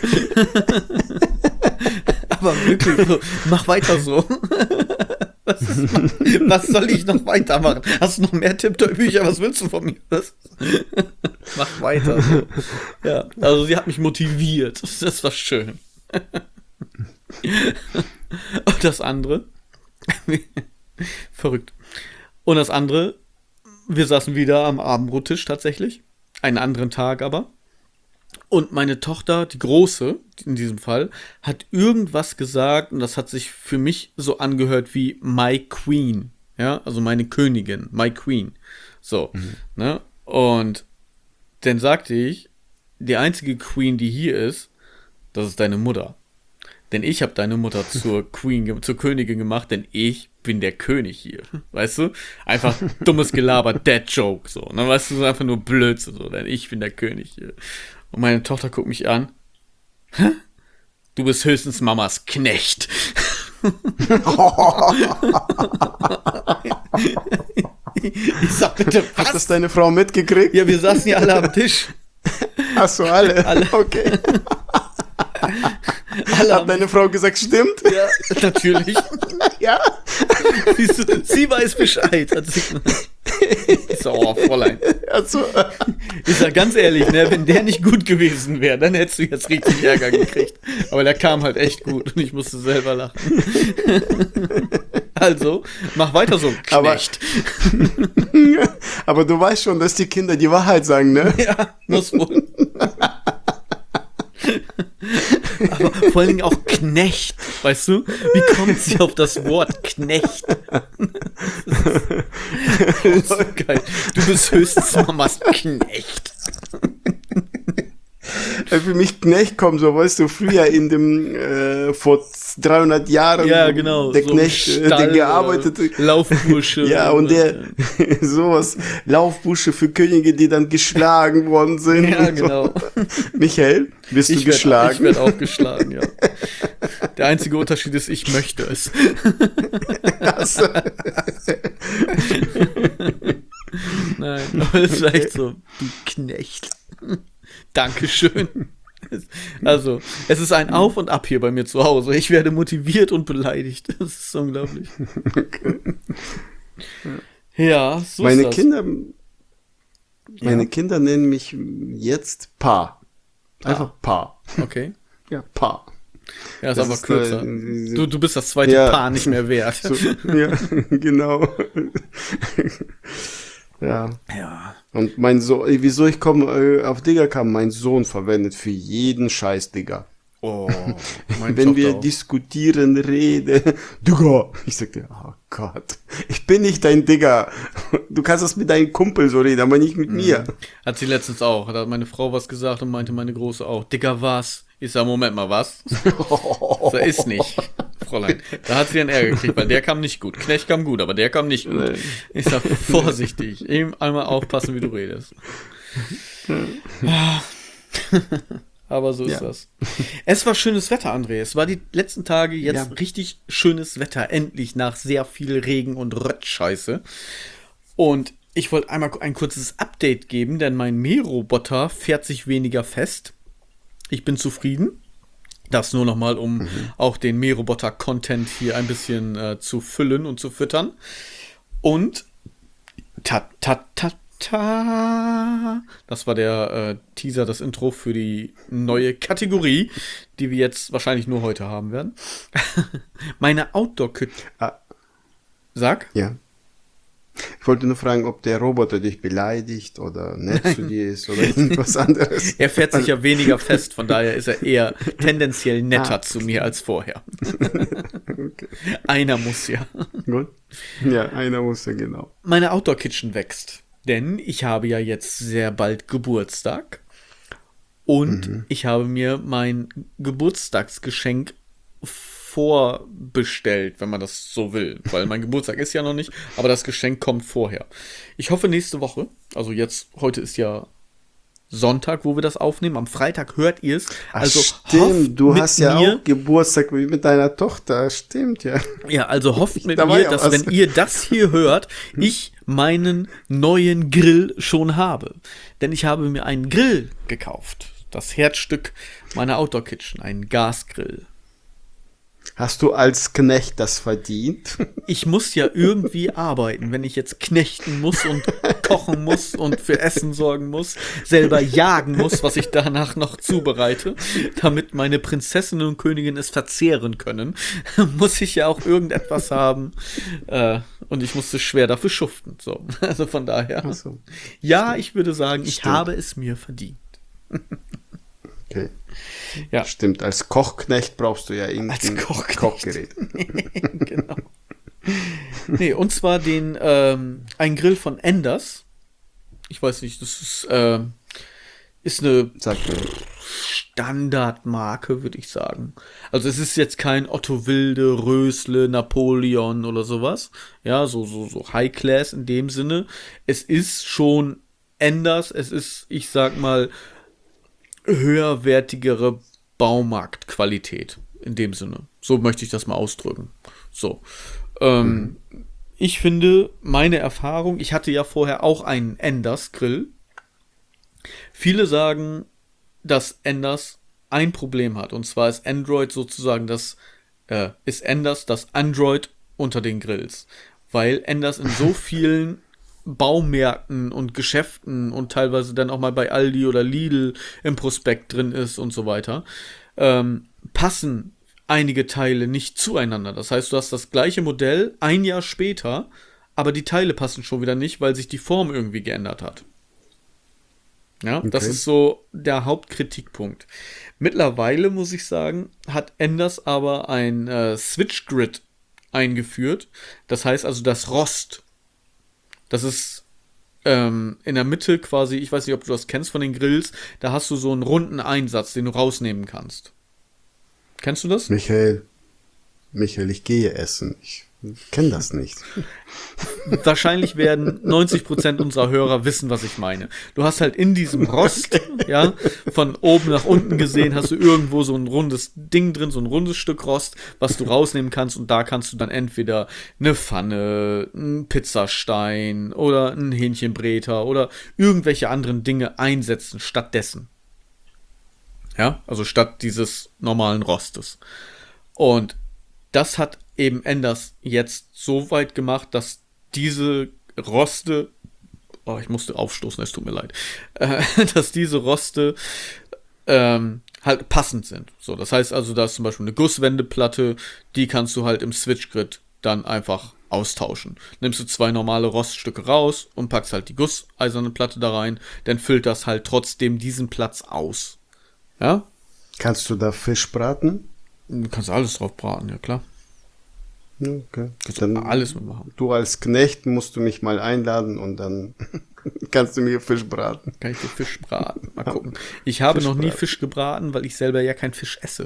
Aber wirklich so, mach weiter so. Was, ist, was soll ich noch weitermachen? Hast du noch mehr Tiptoy-Bücher? Was willst du von mir? Was? Mach weiter. So. Ja, also sie hat mich motiviert. Das war schön. Und das andere, verrückt. Und das andere, wir saßen wieder am Abendbrottisch tatsächlich. Einen anderen Tag aber. Und meine Tochter, die Große, in diesem Fall, hat irgendwas gesagt und das hat sich für mich so angehört wie My Queen. Ja, also meine Königin, My Queen. So, mhm. ne? Und dann sagte ich, die einzige Queen, die hier ist, das ist deine Mutter. Denn ich habe deine Mutter zur Queen, zur Königin gemacht, denn ich bin der König hier. Weißt du? Einfach dummes Gelaber, Dead Joke, so. Ne? Weißt du, so einfach nur Blödsinn, so. Denn ich bin der König hier. Und meine Tochter guckt mich an. Hä? Du bist höchstens Mamas Knecht. Ich sag bitte, was? Hat das deine Frau mitgekriegt? Ja, wir saßen ja alle am Tisch. Ach so, alle? Alle. Okay. Alle Hat deine Frau gesagt, stimmt? Ja, natürlich. Ja. Siehst du, sie weiß Bescheid. Hat sie ich so, oh, Fräulein. Also, Ich sag ganz ehrlich, ne, wenn der nicht gut gewesen wäre, dann hättest du jetzt richtig Ärger gekriegt. Aber der kam halt echt gut und ich musste selber lachen. Also, mach weiter so, Knecht. Aber, aber du weißt schon, dass die Kinder die Wahrheit sagen, ne? Ja, muss wohl. Aber vor allen Dingen auch Knecht, weißt du? Wie kommt sie auf das Wort Knecht? Das ist so geil. Du bist höchstens Mamas Knecht. Für mich Knecht kommt so, weißt du, früher in dem, äh, vor dreihundert Jahren, Ja, genau. der so Knecht, äh, der gearbeitet hat. Laufbursche. Ja, und der, sowas, Laufbusche für Könige, die dann geschlagen worden sind. Ja, und so. genau. Michael, bist du Ich werd, geschlagen? ich werde auch geschlagen, ja. Der einzige Unterschied ist, ich möchte es. Also, Nein, aber es ist echt so, du Knecht. Dankeschön. Also, es ist ein Auf und Ab hier bei mir zu Hause. Ich werde motiviert und beleidigt. Das ist unglaublich. okay. Ja, so Meine ist das. Kinder, meine Ja. Kinder nennen mich jetzt Pa. Einfach Pa. Okay. Ja, Pa. Ja, ist Das aber ist, kürzer. äh, Du, du bist das zweite ja. Paar nicht mehr wert. So, ja, genau. Ja. Ja. Und mein Sohn, wieso ich komme äh, auf Digger kam, mein Sohn verwendet für jeden Scheiß Digger. Oh, mein Wenn Tochter wir auch. diskutieren, reden, Digger. Ich sagte, oh Gott, ich bin nicht dein Digger. Du kannst das mit deinem Kumpel so reden, aber nicht mit mir. Hat sie letztens auch. Da hat meine Frau was gesagt und meinte meine Große auch. Digga, was? Ich sag, Moment mal, was? Das ist nicht, Fräulein. Da hat sie einen Ärger gekriegt, weil der kam nicht gut. Knecht kam gut, aber der kam nicht gut. Nee. Ich sag, vorsichtig. Eben einmal aufpassen, wie du redest. Aber so ist Ja. das. Es war schönes Wetter, André. Es war die letzten Tage jetzt Ja. richtig schönes Wetter. Endlich nach sehr viel Regen und Röttscheiße. Und ich wollte einmal ein kurzes Update geben, denn mein Mähroboter fährt sich weniger fest. Ich bin zufrieden. Das nur nochmal, um mhm. auch den Mähroboter-Content hier ein bisschen äh, zu füllen und zu füttern. Und ta ta ta ta. Das war der äh, Teaser, das Intro für die neue Kategorie, die wir jetzt wahrscheinlich nur heute haben werden. Meine Outdoor-Küche. Ah. Sag? Ja. Ich wollte nur fragen, ob der Roboter dich beleidigt oder nett zu dir ist oder irgendwas anderes. Er fährt sich ja weniger fest, von daher ist er eher tendenziell netter Ah. zu mir als vorher. Okay. Einer muss ja. Gut. Ja, einer musste, genau. Meine Outdoor Kitchen wächst, denn ich habe ja jetzt sehr bald Geburtstag und Mhm. ich habe mir mein Geburtstagsgeschenk vorbestellt, wenn man das so will, weil mein Geburtstag ist ja noch nicht, aber das Geschenk kommt vorher. Ich hoffe nächste Woche, also jetzt, heute ist ja Sonntag, wo wir das aufnehmen, am Freitag hört ihr es. Ach, Also hofft stimmt, du mit hast ja mir, auch Geburtstag wie mit deiner Tochter, stimmt, ja. Ja, also hofft mit Da war mir, ja dass was. wenn ihr das hier hört, ich meinen neuen Grill schon habe. Denn ich habe mir einen Grill gekauft. Das Herzstück meiner Outdoor Kitchen, einen Gasgrill. Hast du als Knecht das verdient? Ich muss ja irgendwie arbeiten, wenn ich jetzt knechten muss und kochen muss und für Essen sorgen muss, selber jagen muss, was ich danach noch zubereite, damit meine Prinzessinnen und Königin es verzehren können, muss ich ja auch irgendetwas haben. Äh, und ich musste schwer dafür schuften. So. Also von daher. Ach so. Ja, ich würde sagen, ich Stimmt. habe es mir verdient. Okay. Ja. Stimmt, als Kochknecht brauchst du ja irgendein Als Kochknecht. Kochgerät. Genau. Nee, und zwar den, ähm, ein Grill von Enders. Ich weiß nicht, das ist, ähm, ist eine Sag mir. Standardmarke, würde ich sagen. Also es ist jetzt kein Otto Wilde, Rösle, Napoleon oder sowas. Ja, so, so, so High Class in dem Sinne. Es ist schon Enders, es ist, ich sag mal, höherwertigere Baumarktqualität in dem Sinne. So möchte ich das mal ausdrücken. So. Ähm, Ich finde, meine Erfahrung, ich hatte ja vorher auch einen Enders Grill. Viele sagen, dass Enders ein Problem hat. Und zwar ist Android sozusagen das, äh, ist Enders das Android unter den Grills. Weil Enders in so vielen Baumärkten und Geschäften und teilweise dann auch mal bei Aldi oder Lidl im Prospekt drin ist und so weiter, ähm, passen einige Teile nicht zueinander. Das heißt, du hast das gleiche Modell ein Jahr später, aber die Teile passen schon wieder nicht, weil sich die Form irgendwie geändert hat. Ja, das Okay. ist so der Hauptkritikpunkt. Mittlerweile, muss ich sagen, hat Enders aber ein äh, Switch Grid eingeführt. Das heißt also das Rost. Das ist ähm, in der Mitte quasi, ich weiß nicht, ob du das kennst von den Grills, da hast du so einen runden Einsatz, den du rausnehmen kannst. Kennst du das? Michael, Michael, ich gehe essen. Ich kenne das nicht. Wahrscheinlich werden neunzig Prozent unserer Hörer wissen, was ich meine. Du hast halt in diesem Rost, ja, von oben nach unten gesehen, hast du irgendwo so ein rundes Ding drin, so ein rundes Stück Rost, was du rausnehmen kannst und da kannst du dann entweder eine Pfanne, einen Pizzastein oder einen Hähnchenbräter oder irgendwelche anderen Dinge einsetzen stattdessen. Ja, also statt dieses normalen Rostes. Und das hat eben Enders jetzt so weit gemacht, dass diese Roste, oh, ich musste aufstoßen, es tut mir leid, äh, dass diese Roste ähm, halt passend sind. So, das heißt also, da ist zum Beispiel eine Gusswendeplatte, die kannst du halt im Switchgrid dann einfach austauschen. Nimmst du zwei normale Roststücke raus und packst halt die gusseiserne Platte da rein, dann füllt das halt trotzdem diesen Platz aus. Ja? Kannst du da Fisch braten? Du kannst alles drauf braten, ja klar. Okay. Kannst Dann, alles mitmachen. du als Knecht musst du mich mal einladen und dann kannst du mir Fisch braten. Kann ich dir Fisch braten? Mal gucken. Ich habe Fisch noch nie braten. Fisch gebraten, weil ich selber ja kein Fisch esse.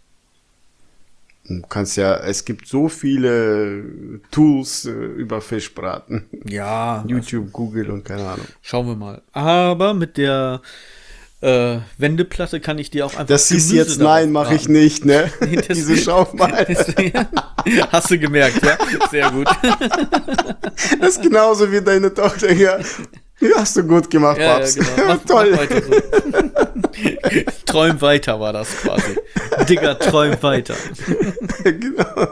Du kannst ja, es gibt so viele Tools äh, über Fisch braten. Ja, YouTube, Google und keine Ahnung. schauen wir mal. Aber mit der äh, Wendeplatte kann ich dir auch einfach Das hieß Gemüse jetzt, darauf nein, mache ich braten. nicht, ne? Nee, das- Diese Schau mal. Deswegen- Hast du gemerkt, ja? Sehr gut. Das ist genauso wie deine Tochter hier. Ja, hast du gut gemacht, Ja, ja, Paps. genau. Mach, Toll. mach weiter so. Träum weiter war das quasi. Digga, träum weiter. Genau.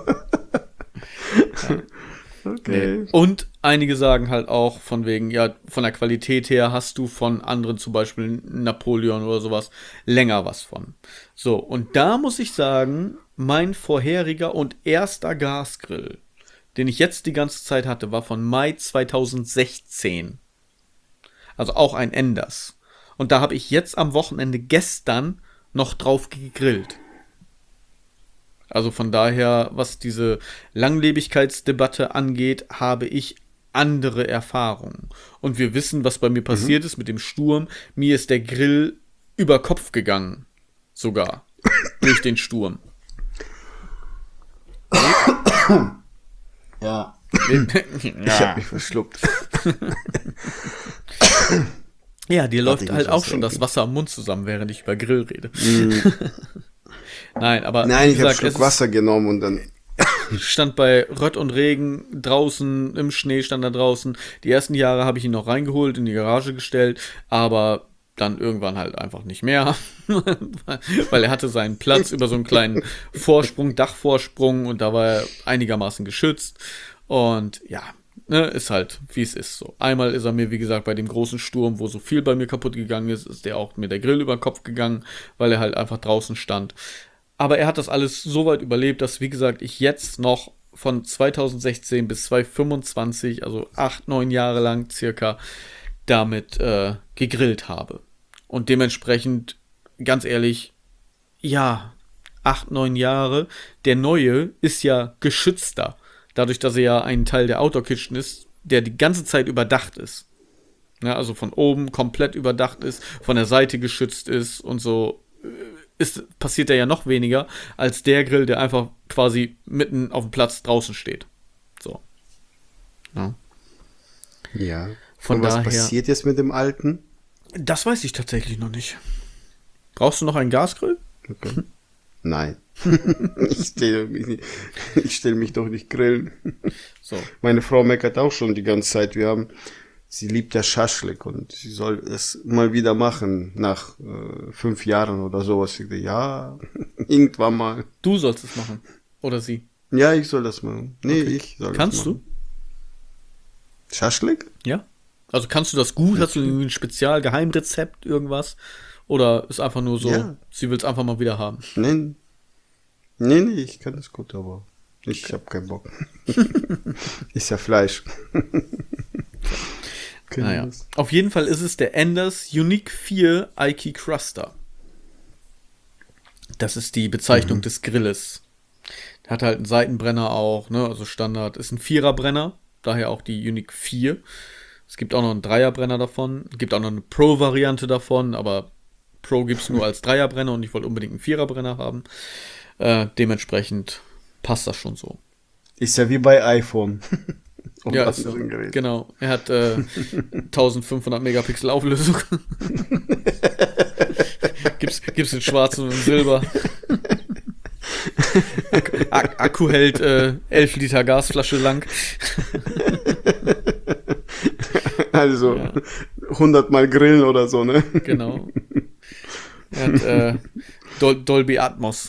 Okay. Nee. Und einige sagen halt auch von wegen, ja, von der Qualität her hast du von anderen, zum Beispiel Napoleon oder sowas, länger was von. So, und da muss ich sagen, mein vorheriger und erster Gasgrill, den ich jetzt die ganze Zeit hatte, war von Mai zweitausendsechzehn. Also auch ein Enders. Und da habe ich jetzt am Wochenende gestern noch drauf gegrillt. Also von daher, was diese Langlebigkeitsdebatte angeht, habe ich andere Erfahrungen. Und wir wissen, was bei mir passiert mhm. ist mit dem Sturm. Mir ist der Grill über Kopf gegangen. Sogar. Durch den Sturm. Ja. Ich habe mich verschluckt. Ja, dir läuft halt auch schon das Wasser am Mund zusammen, während ich über Grill rede. Mm. Nein, aber Nein, ich habe einen Schluck Wasser genommen und dann stand bei Rött und Regen draußen, im Schnee stand er draußen. Die ersten Jahre habe ich ihn noch reingeholt, in die Garage gestellt, aber dann irgendwann halt einfach nicht mehr, weil er hatte seinen Platz über so einen kleinen Vorsprung, Dachvorsprung und da war er einigermaßen geschützt und ja, ne, ist halt, wie es ist so. Einmal ist er mir, wie gesagt, bei dem großen Sturm, wo so viel bei mir kaputt gegangen ist, ist der auch mir der Grill über den Kopf gegangen, weil er halt einfach draußen stand. Aber er hat das alles so weit überlebt, dass, wie gesagt, ich jetzt noch von zweitausendsechzehn bis zweitausendfünfundzwanzig, also acht, neun Jahre lang circa, damit äh, gegrillt habe. Und dementsprechend, ganz ehrlich, ja, acht, neun Jahre, der neue ist ja geschützter. Dadurch, dass er ja ein Teil der Outdoor Kitchen ist, der die ganze Zeit überdacht ist. Ja, also von oben komplett überdacht ist, von der Seite geschützt ist und so ist, passiert er ja noch weniger als der Grill, der einfach quasi mitten auf dem Platz draußen steht. So. Ja. Ja. Von und was daher, passiert jetzt mit dem alten? Das weiß ich tatsächlich noch nicht. Brauchst du noch einen Gasgrill? Okay. Nein. ich stelle mich, stell mich doch nicht grillen. So. Meine Frau meckert auch schon die ganze Zeit. Wir haben, sie liebt ja Schaschlik und sie soll es mal wieder machen nach äh, fünf Jahren oder sowas. Ich dachte, ja, irgendwann mal. Du sollst es machen. Oder sie? Ja, ich soll das machen. Nee, okay. ich soll Kannst das machen. Kannst du? Schaschlik? Ja. Also kannst du das gut? Hast du irgendwie ein Spezial-Geheimrezept, irgendwas? Oder ist einfach nur so, ja. Sie will es einfach mal wieder haben? Nee. Nee, nee, ich kann das gut, aber ich okay. habe keinen Bock. Ist ja Fleisch. Naja. Auf jeden Fall ist es der Enders Unique vier Ikey Cruster. Das ist die Bezeichnung mhm. des Grilles. Der hat halt einen Seitenbrenner auch, ne? Also Standard. Ist ein Viererbrenner, daher auch die Unique vier. Es gibt auch noch einen Dreierbrenner davon. Es gibt auch noch eine Pro-Variante davon, aber Pro gibt es nur als Dreierbrenner und ich wollte unbedingt einen Viererbrenner haben. Äh, dementsprechend passt das schon so. Ist ja wie bei iPhone. Ja, ist so, genau. Er hat äh, eintausendfünfhundert Megapixel Auflösung. gibt's, gibt's in schwarz und in silber. Akku, Ak- Akku hält äh, elf Liter Gasflasche lang. Also ja. hundert Mal grillen oder so, ne? Genau. Er hat äh, Dol- Dolby Atmos.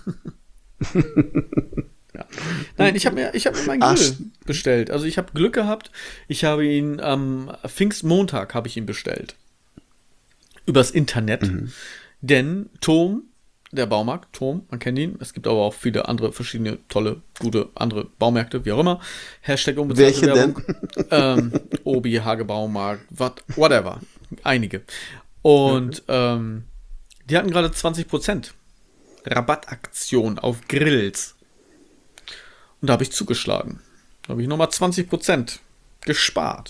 Ja. Nein, ich habe mir, ich hab mir meinen Grill Ach. bestellt. Also ich habe Glück gehabt. Ich habe ihn am Pfingstmontag habe ich ihn bestellt. Übers Internet. Mhm. Denn Tom, der Baumarkt, Tom, man kennt ihn. Es gibt aber auch viele andere verschiedene tolle, gute andere Baumärkte, wie auch immer. Hashtag unbezahlte Welche Werbung. ähm, Obi, Hage Baumarkt, what, whatever. Einige. Und mhm. ähm, die hatten gerade zwanzig Prozent Rabattaktion auf Grills. Und da habe ich zugeschlagen. Da habe ich nochmal zwanzig Prozent gespart.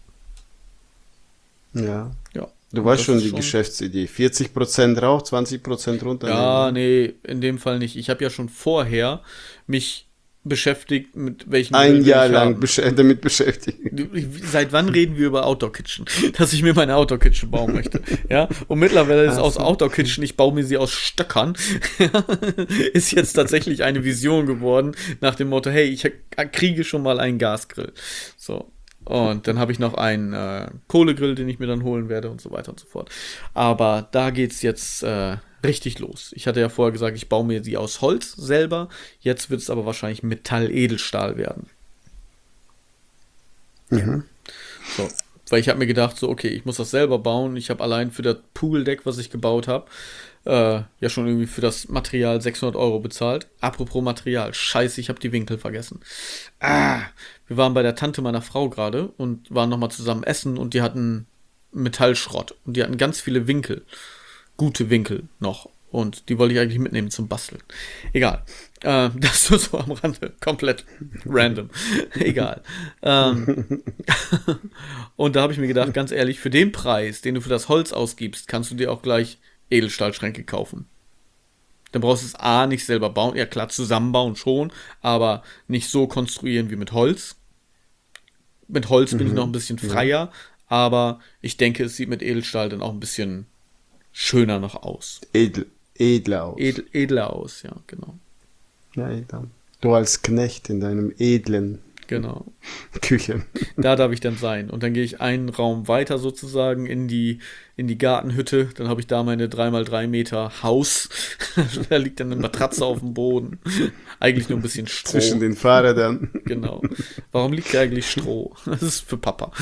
Ja. Ja. Du weißt schon die schon Geschäftsidee. vierzig Prozent rauf, zwanzig Prozent runter. Ja, nee, in dem Fall nicht. Ich habe ja schon vorher mich beschäftigt, mit welchen Ein Jahr lang besch- damit beschäftigt. Seit wann reden wir über Outdoor Kitchen? Dass ich mir meine Outdoor Kitchen bauen möchte. Ja, und mittlerweile ist aus Outdoor Kitchen, ich baue mir sie aus Stöckern, ist jetzt tatsächlich eine Vision geworden, nach dem Motto, hey, ich kriege schon mal einen Gasgrill. So. Und dann habe ich noch einen äh, Kohlegrill, den ich mir dann holen werde und so weiter und so fort. Aber da geht's jetzt äh, richtig los. Ich hatte ja vorher gesagt, ich baue mir sie aus Holz selber. Jetzt wird es aber wahrscheinlich Metall-Edelstahl werden. Mhm. So, weil ich habe mir gedacht, so, okay, ich muss das selber bauen. Ich habe allein für das Pooldeck, was ich gebaut habe, äh, ja schon irgendwie für das Material sechshundert Euro bezahlt. Apropos Material, scheiße, ich habe die Winkel vergessen. Ah, wir waren bei der Tante meiner Frau gerade und waren nochmal zusammen essen und die hatten Metallschrott und die hatten ganz viele Winkel. Gute Winkel noch. Und die wollte ich eigentlich mitnehmen zum Basteln. Egal. Ähm, das nur so am Rande. Komplett random. Egal. Ähm, und da habe ich mir gedacht, ganz ehrlich, für den Preis, den du für das Holz ausgibst, kannst du dir auch gleich Edelstahlschränke kaufen. Dann brauchst du es A nicht selber bauen. Ja klar, zusammenbauen schon, aber nicht so konstruieren wie mit Holz. Mit Holz mhm. bin ich noch ein bisschen freier, aber ich denke, es sieht mit Edelstahl dann auch ein bisschen schöner noch aus. Edel, edler aus. Edel, edler aus, ja, genau. Ja, edler. Du als Knecht in deinem edlen genau. Küche. Da darf ich dann sein. Und dann gehe ich einen Raum weiter sozusagen in die, in die Gartenhütte. Dann habe ich da meine drei mal drei Meter Haus. Da liegt dann eine Matratze auf dem Boden. Eigentlich nur ein bisschen Stroh. Zwischen den Fahrrädern. Genau. Warum liegt da eigentlich Stroh? Das ist für Papa.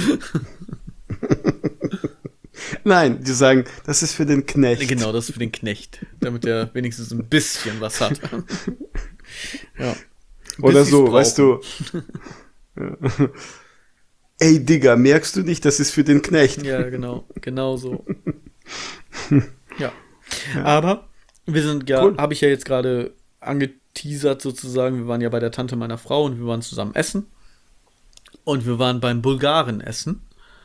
Nein, die sagen, das ist für den Knecht. Genau, das ist für den Knecht. Damit er wenigstens ein bisschen was hat. Ja. Oder so, weißt du. Ey, Digga, merkst du nicht, das ist für den Knecht? Ja, genau. Genau so. Ja. Ja. Aber wir sind ja, cool. Habe ich ja jetzt gerade angeteasert sozusagen, wir waren ja bei der Tante meiner Frau und wir waren zusammen essen. Und wir waren beim Bulgaren essen.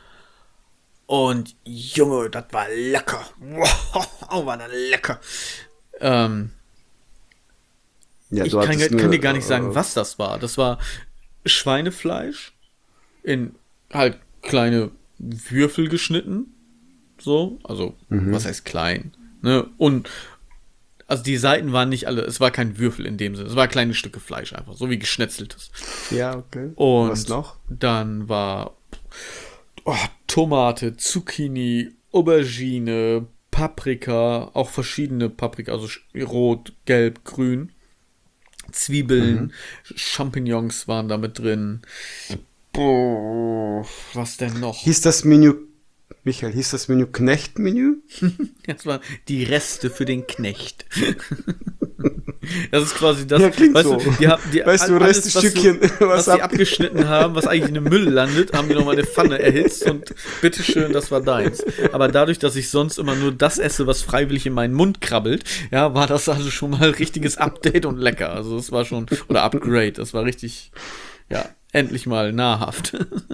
Und Junge, das war lecker. Wow, war das lecker. Ähm, ja, ich kann, kann eine, dir gar nicht sagen, äh, was das war. Das war Schweinefleisch in halt kleine Würfel geschnitten. So, also, mhm. was heißt klein? Ne? Und also die Seiten waren nicht alle, es war kein Würfel in dem Sinne, es war kleine Stücke Fleisch einfach, so wie geschnetzeltes. Ja, okay. Und was noch? Dann war oh, Tomate, Zucchini, Aubergine, Paprika, auch verschiedene Paprika, also rot, gelb, grün. Zwiebeln, mhm. Champignons waren da mit drin. Boah, was denn noch? Hieß das Menü, Michael, hieß das Menü Knecht-Menü? Das waren die Reste für den Knecht. Das ist quasi das, ja, klingt weißt so. du, die, die, weißt du, alles, Reststückchen, was, du, was, was die abgeschnitten haben, was eigentlich in den Müll landet, haben die nochmal eine Pfanne erhitzt und bitteschön, das war deins. Aber dadurch, dass ich sonst immer nur das esse, was freiwillig in meinen Mund krabbelt, ja, war das also schon mal ein richtiges Update und lecker. Also das war schon, oder Upgrade, das war richtig, ja, endlich mal nahrhaft.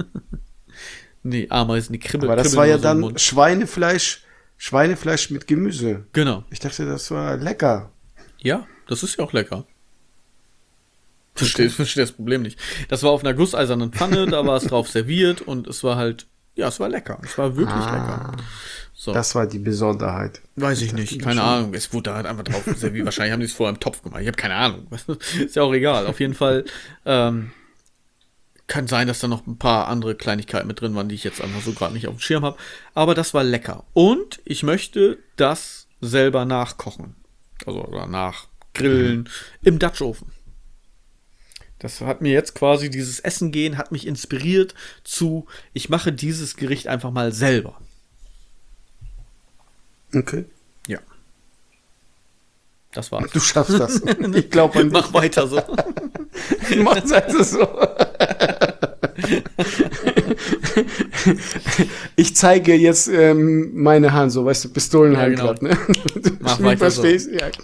Nee, Ameisen, die kribbeln. Aber das war ja so dann Schweinefleisch, Schweinefleisch mit Gemüse. Genau. Ich dachte, das war lecker. Ja, das ist ja auch lecker. Verstehe okay. versteh das Problem nicht. Das war auf einer gusseisernen Pfanne, da war es drauf serviert und es war halt, ja, es war lecker. Es war wirklich ah, lecker. So. Das war die Besonderheit. Weiß ich nicht, keine Ahnung. Es wurde halt einfach drauf serviert. Wahrscheinlich haben die es vorher im Topf gemacht. Ich habe keine Ahnung. Ist ja auch egal. Auf jeden Fall ähm, kann sein, dass da noch ein paar andere Kleinigkeiten mit drin waren, die ich jetzt einfach so gerade nicht auf dem Schirm habe. Aber das war lecker. Und ich möchte das selber nachkochen. Also oder nachgrillen mhm. im Dutch-Ofen. Das hat mir jetzt quasi, dieses Essen gehen, hat mich inspiriert zu, ich mache dieses Gericht einfach mal selber. Okay. Ja. Das war's. Du schaffst das. Ich glaube an dich. Mach weiter so. Mach weiter so. Ich zeige jetzt ähm, meine Hand, so, weißt du, Pistolenhand ja, genau. gerade, ne? Du Mach weiter verstehst? So. Ja.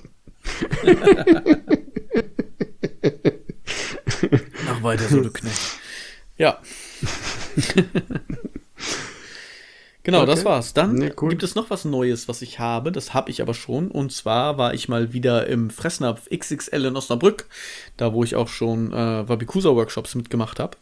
Mach weiter so, du Knecht. Ja. Genau, okay. Das war's. Dann nee, cool. gibt es noch was Neues, was ich habe. Das habe ich aber schon. Und zwar war ich mal wieder im Fressnapf X X L in Osnabrück. Da, wo ich auch schon äh, Wabikusa-Workshops mitgemacht habe.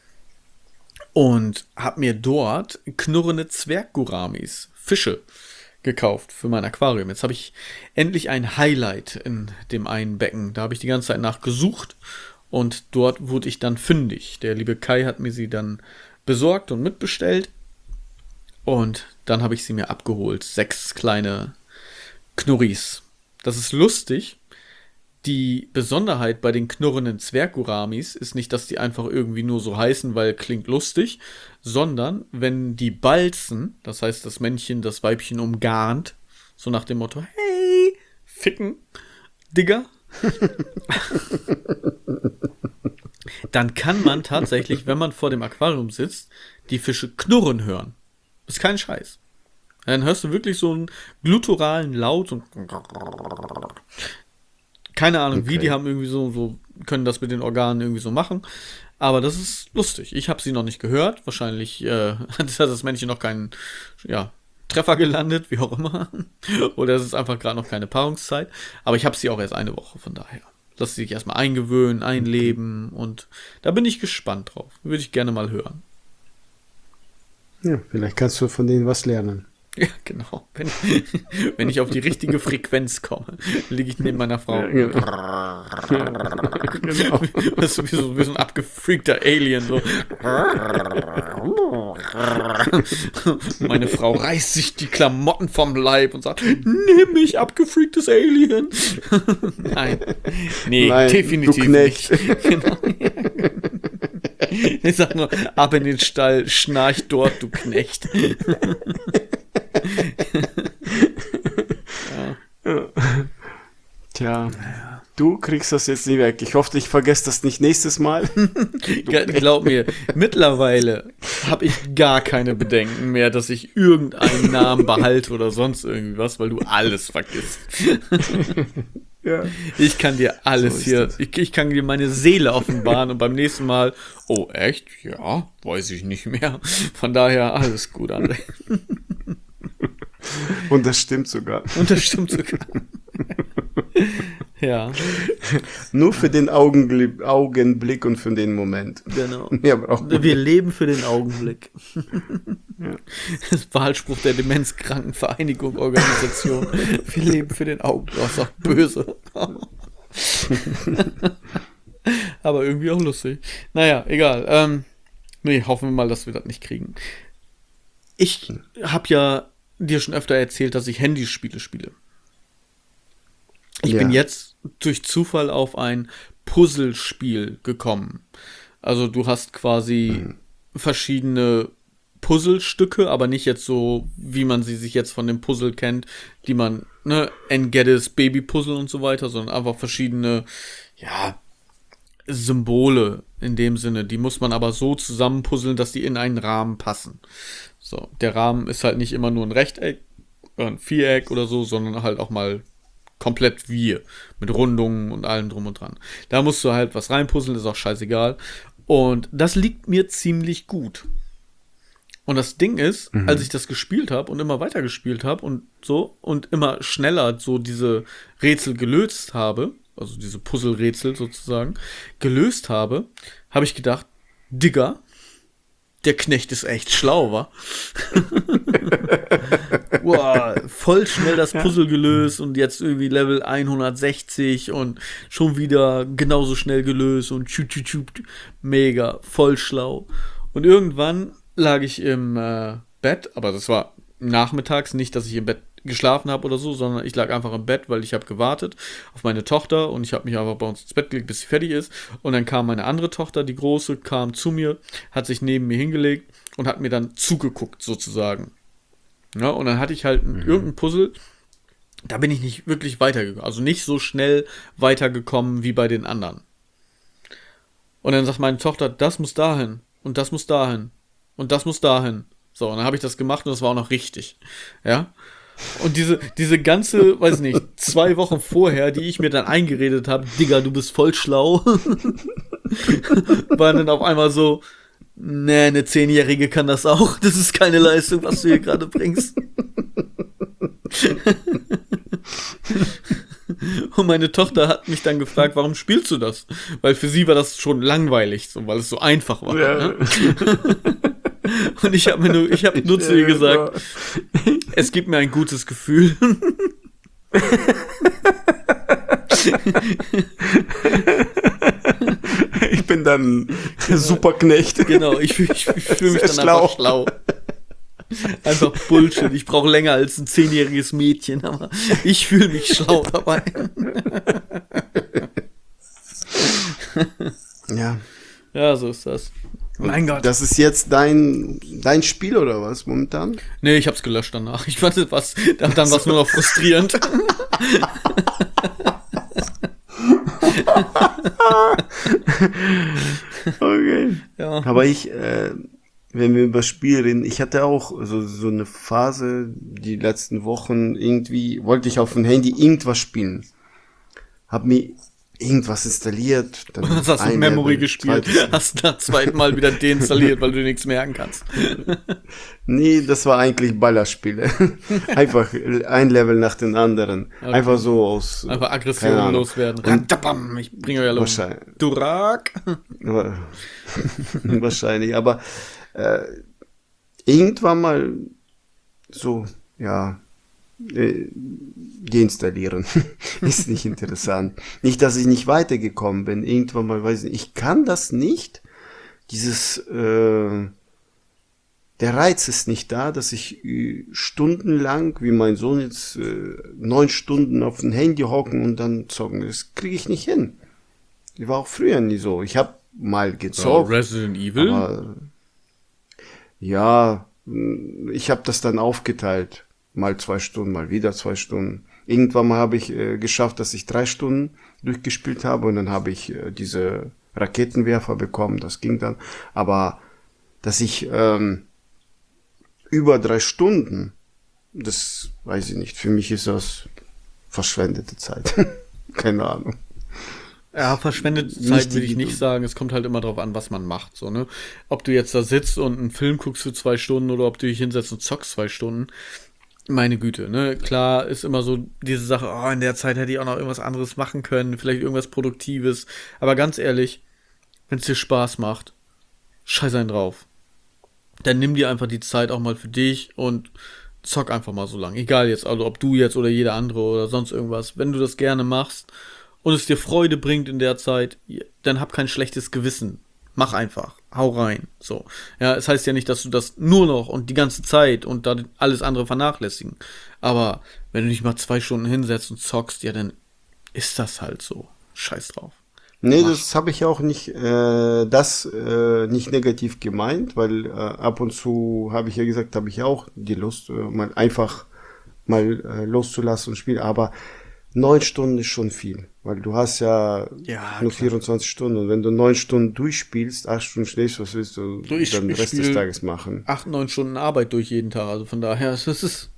Und habe mir dort knurrende Zwergguramis, Fische, gekauft für mein Aquarium. Jetzt habe ich endlich ein Highlight in dem einen Becken. Da habe ich die ganze Zeit nach gesucht. Und dort wurde ich dann fündig. Der liebe Kai hat mir sie dann besorgt und mitbestellt. Und dann habe ich sie mir abgeholt. Sechs kleine Knurris. Das ist lustig, die Besonderheit bei den knurrenden Zwergguramis ist nicht, dass die einfach irgendwie nur so heißen, weil klingt lustig, sondern wenn die balzen, das heißt, das Männchen das Weibchen umgarnt, so nach dem Motto, hey, ficken, Digga, dann kann man tatsächlich, wenn man vor dem Aquarium sitzt, die Fische knurren hören. Das ist kein Scheiß. Dann hörst du wirklich so einen gutturalen Laut und keine Ahnung, okay. wie, die haben irgendwie so, so, können das mit den Organen irgendwie so machen. Aber das ist lustig. Ich habe sie noch nicht gehört. Wahrscheinlich äh, hat das Männchen noch keinen ja, Treffer gelandet, wie auch immer. Oder es ist einfach gerade noch keine Paarungszeit. Aber ich habe sie auch erst eine Woche, von daher. Lass sie sich erstmal eingewöhnen, einleben. Und da bin ich gespannt drauf. Würde ich gerne mal hören. Ja, vielleicht kannst du von denen was lernen. Ja, genau. Wenn, wenn ich auf die richtige Frequenz komme, liege ich neben meiner Frau. Ja, genau. Das ist wie so, wie so ein abgefreakter Alien. So. Meine Frau reißt sich die Klamotten vom Leib und sagt, nimm mich, abgefreaktes Alien. Nein. Nee, Nein, definitiv du nicht. Genau. Ich sag nur, ab in den Stall, schnarch dort, du Knecht. Ja. Tja, du kriegst das jetzt nicht weg. Ich hoffe, ich vergesse das nicht nächstes Mal. Glaub mir, mittlerweile habe ich gar keine Bedenken mehr, dass ich irgendeinen Namen behalte oder sonst irgendwie was, weil du alles vergisst. Ja. Ich kann dir alles so hier, ich, ich kann dir meine Seele offenbaren und beim nächsten Mal, oh echt? Ja, weiß ich nicht mehr. Von daher alles gut, André. Und das stimmt sogar. Und das stimmt sogar. Ja. Nur für den Augenblick, Augenblick und für den Moment. Genau. Mehr brauchen wir. Wir leben für den Augenblick. Ja. Das ist Wahlspruch der Demenzkrankenvereinigung, Organisation. Wir leben für den Augenblick. Das ist auch böse. Aber irgendwie auch lustig. Naja, egal. Ähm, nee, hoffen wir mal, dass wir das nicht kriegen. Ich habe ja dir schon öfter erzählt, dass ich Handyspiele spiele. Ich Ja. bin jetzt durch Zufall auf ein Puzzlespiel gekommen. Also du hast quasi mhm. verschiedene Puzzlestücke, aber nicht jetzt so, wie man sie sich jetzt von dem Puzzle kennt, die man, ne, Engeddes Baby-Puzzle und so weiter, sondern einfach verschiedene, ja, Symbole in dem Sinne. Die muss man aber so zusammenpuzzeln, dass die in einen Rahmen passen. So, der Rahmen ist halt nicht immer nur ein Rechteck oder ein Viereck oder so, sondern halt auch mal komplett wir. Mit Rundungen und allem drum und dran. Da musst du halt was reinpuzzeln, ist auch scheißegal. Und das liegt mir ziemlich gut. Und das Ding ist, mhm. als ich das gespielt habe und immer weiter gespielt habe und so und immer schneller so diese Rätsel gelöst habe, also diese Puzzle-Rätsel sozusagen, gelöst habe, habe ich gedacht, Digga, der Knecht ist echt schlau, wa? Wow, voll schnell das Puzzle gelöst und jetzt irgendwie Level hundertsechzig und schon wieder genauso schnell gelöst und tschü, tschü, tschü, mega, voll schlau. Und irgendwann lag ich im äh, Bett, aber das war nachmittags, nicht, dass ich im Bett geschlafen habe oder so, sondern ich lag einfach im Bett, weil ich habe gewartet auf meine Tochter und ich habe mich einfach bei uns ins Bett gelegt, bis sie fertig ist. Und dann kam meine andere Tochter, die Große, kam zu mir, hat sich neben mir hingelegt und hat mir dann zugeguckt sozusagen. Ja, und dann hatte ich halt mhm. irgendein Puzzle, da bin ich nicht wirklich weitergekommen, also nicht so schnell weitergekommen wie bei den anderen. Und dann sagt meine Tochter, das muss dahin und das muss dahin und das muss dahin. So, und dann habe ich das gemacht und das war auch noch richtig. Ja. Und diese, diese ganze, weiß nicht, zwei Wochen vorher, die ich mir dann eingeredet habe, Digga, du bist voll schlau, war dann auf einmal so, nee, eine Zehnjährige kann das auch, das ist keine Leistung, was du hier gerade bringst. Und meine Tochter hat mich dann gefragt, warum spielst du das? Weil für sie war das schon langweilig, so, weil es so einfach war. Ja. Ne? Und ich habe mir nur, ich habe nur zu ihr gesagt, es gibt mir ein gutes Gefühl. Ich bin dann Superknecht. Genau, ich, ich, ich fühle mich dann schlau. einfach schlau. Einfach Bullshit. Ich brauche länger als ein zehnjähriges Mädchen, aber ich fühle mich schlau dabei. Ja. Ja, so ist das. Mein Gott. Das ist jetzt dein, dein Spiel oder was momentan? Nee, ich hab's gelöscht danach. Ich fand was, dann, dann war es nur noch frustrierend. Okay. Ja. Aber ich, äh, wenn wir über Spiel reden, ich hatte auch so, so eine Phase, die letzten Wochen irgendwie, wollte ich auf dem Handy irgendwas spielen. Hab mir irgendwas installiert. Dann Was hast du ein Memory Level, gespielt? zweites- Hast nach zweiten Mal wieder deinstalliert, weil du nichts merken kannst. Nee, das war eigentlich Ballerspiele. Einfach ein Level nach dem anderen. Okay. Einfach so aus. Einfach keine Aggression Ahnung. loswerden. Und- Randabam, ich bringe euch alle um. Wahrscheinlich. Durak. Wahrscheinlich, aber äh, irgendwann mal so, ja, äh, deinstallieren. Ist nicht interessant. Nicht, dass ich nicht weitergekommen bin. Irgendwann mal, weiß ich nicht, ich kann das nicht. Dieses, äh, der Reiz ist nicht da, dass ich äh, stundenlang, wie mein Sohn jetzt, äh, neun Stunden auf dem Handy hocken und dann zocken. Das kriege ich nicht hin. Ich war auch früher nie so. Ich habe mal So, gezockt. Resident Evil. Aber, ja, ich habe das dann aufgeteilt. Mal zwei Stunden, mal wieder zwei Stunden. Irgendwann mal habe ich äh, geschafft, dass ich drei Stunden durchgespielt habe und dann habe ich äh, diese Raketenwerfer bekommen. Das ging dann. Aber dass ich ähm, über drei Stunden, das weiß ich nicht. Für mich ist das verschwendete Zeit. Keine Ahnung. Ja, verschwendete Nicht Zeit die will ich nicht Geduld. sagen. Es kommt halt immer drauf an, was man macht. So, ne? Ob du jetzt da sitzt und einen Film guckst für zwei Stunden oder ob du dich hinsetzt und zockst zwei Stunden. Meine Güte, ne? Klar ist immer so diese Sache, oh, in der Zeit hätte ich auch noch irgendwas anderes machen können, vielleicht irgendwas Produktives. Aber ganz ehrlich, wenn es dir Spaß macht, scheiß einen drauf. Dann nimm dir einfach die Zeit auch mal für dich und zock einfach mal so lang. Egal jetzt, also ob du jetzt oder jeder andere oder sonst irgendwas. Wenn du das gerne machst und es dir Freude bringt in der Zeit, dann hab kein schlechtes Gewissen. Mach einfach. Hau rein. So. Ja, es heißt ja nicht, dass du das nur noch und die ganze Zeit und dann alles andere vernachlässigen. Aber wenn du dich mal zwei Stunden hinsetzt und zockst, ja, dann ist das halt so. Scheiß drauf. Nee, Mach. das habe ich auch nicht, äh, das äh, nicht negativ gemeint, weil äh, ab und zu habe ich ja gesagt, habe ich auch die Lust, äh, mal einfach mal äh, loszulassen und spielen. Aber neun Stunden ist schon viel, weil du hast ja, Ja, nur klar. vierundzwanzig Stunden und wenn du neun Stunden durchspielst, acht Stunden schläfst, was willst du Du, ich- dann den ich Rest des spiel- Tages machen? Acht, neun Stunden Arbeit durch jeden Tag. Also von daher, es ist.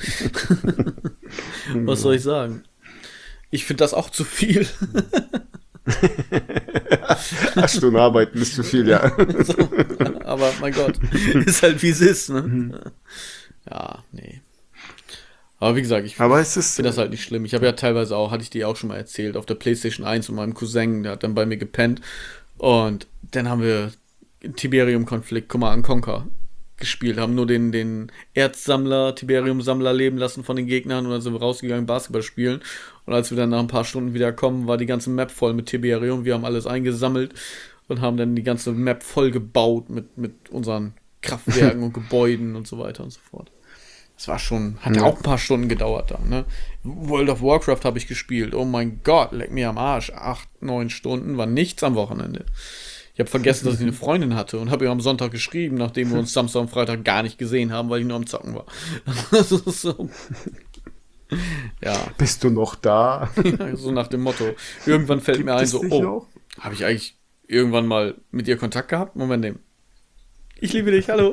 Was soll ich sagen? Ich finde das auch zu viel. Acht Stunden arbeiten ist zu viel, ja. So, aber mein Gott, ist halt wie es ist, ne? Ja, nee. Aber wie gesagt, ich Aber es ist, finde das halt nicht schlimm. Ich habe ja teilweise auch, hatte ich dir auch schon mal erzählt, auf der PlayStation eins mit meinem Cousin, der hat dann bei mir gepennt. Und dann haben wir Tiberium-Konflikt, Command and Conquer gespielt, haben nur den, den Erzsammler, Tiberium-Sammler leben lassen von den Gegnern und dann sind wir rausgegangen, Basketball spielen. Und als wir dann nach ein paar Stunden wieder kommen, war die ganze Map voll mit Tiberium. Wir haben alles eingesammelt und haben dann die ganze Map voll gebaut mit, mit unseren Kraftwerken und Gebäuden und so weiter und so fort. Das war schon, hat ja auch ein paar Stunden gedauert dann, ne? World of Warcraft habe ich gespielt. Oh mein Gott, leck mir am Arsch. Acht, neun Stunden war nichts am Wochenende. Ich habe vergessen, dass ich eine Freundin hatte und habe ihr am Sonntag geschrieben, nachdem wir uns Samstag und Freitag gar nicht gesehen haben, weil ich nur am Zocken war. Das ist so. Ja, bist du noch da? so nach dem Motto. Irgendwann fällt Gibt mir ein, es so, dich oh, noch? habe ich eigentlich irgendwann mal mit ihr Kontakt gehabt? Moment, nehmen. Ich liebe dich, hallo.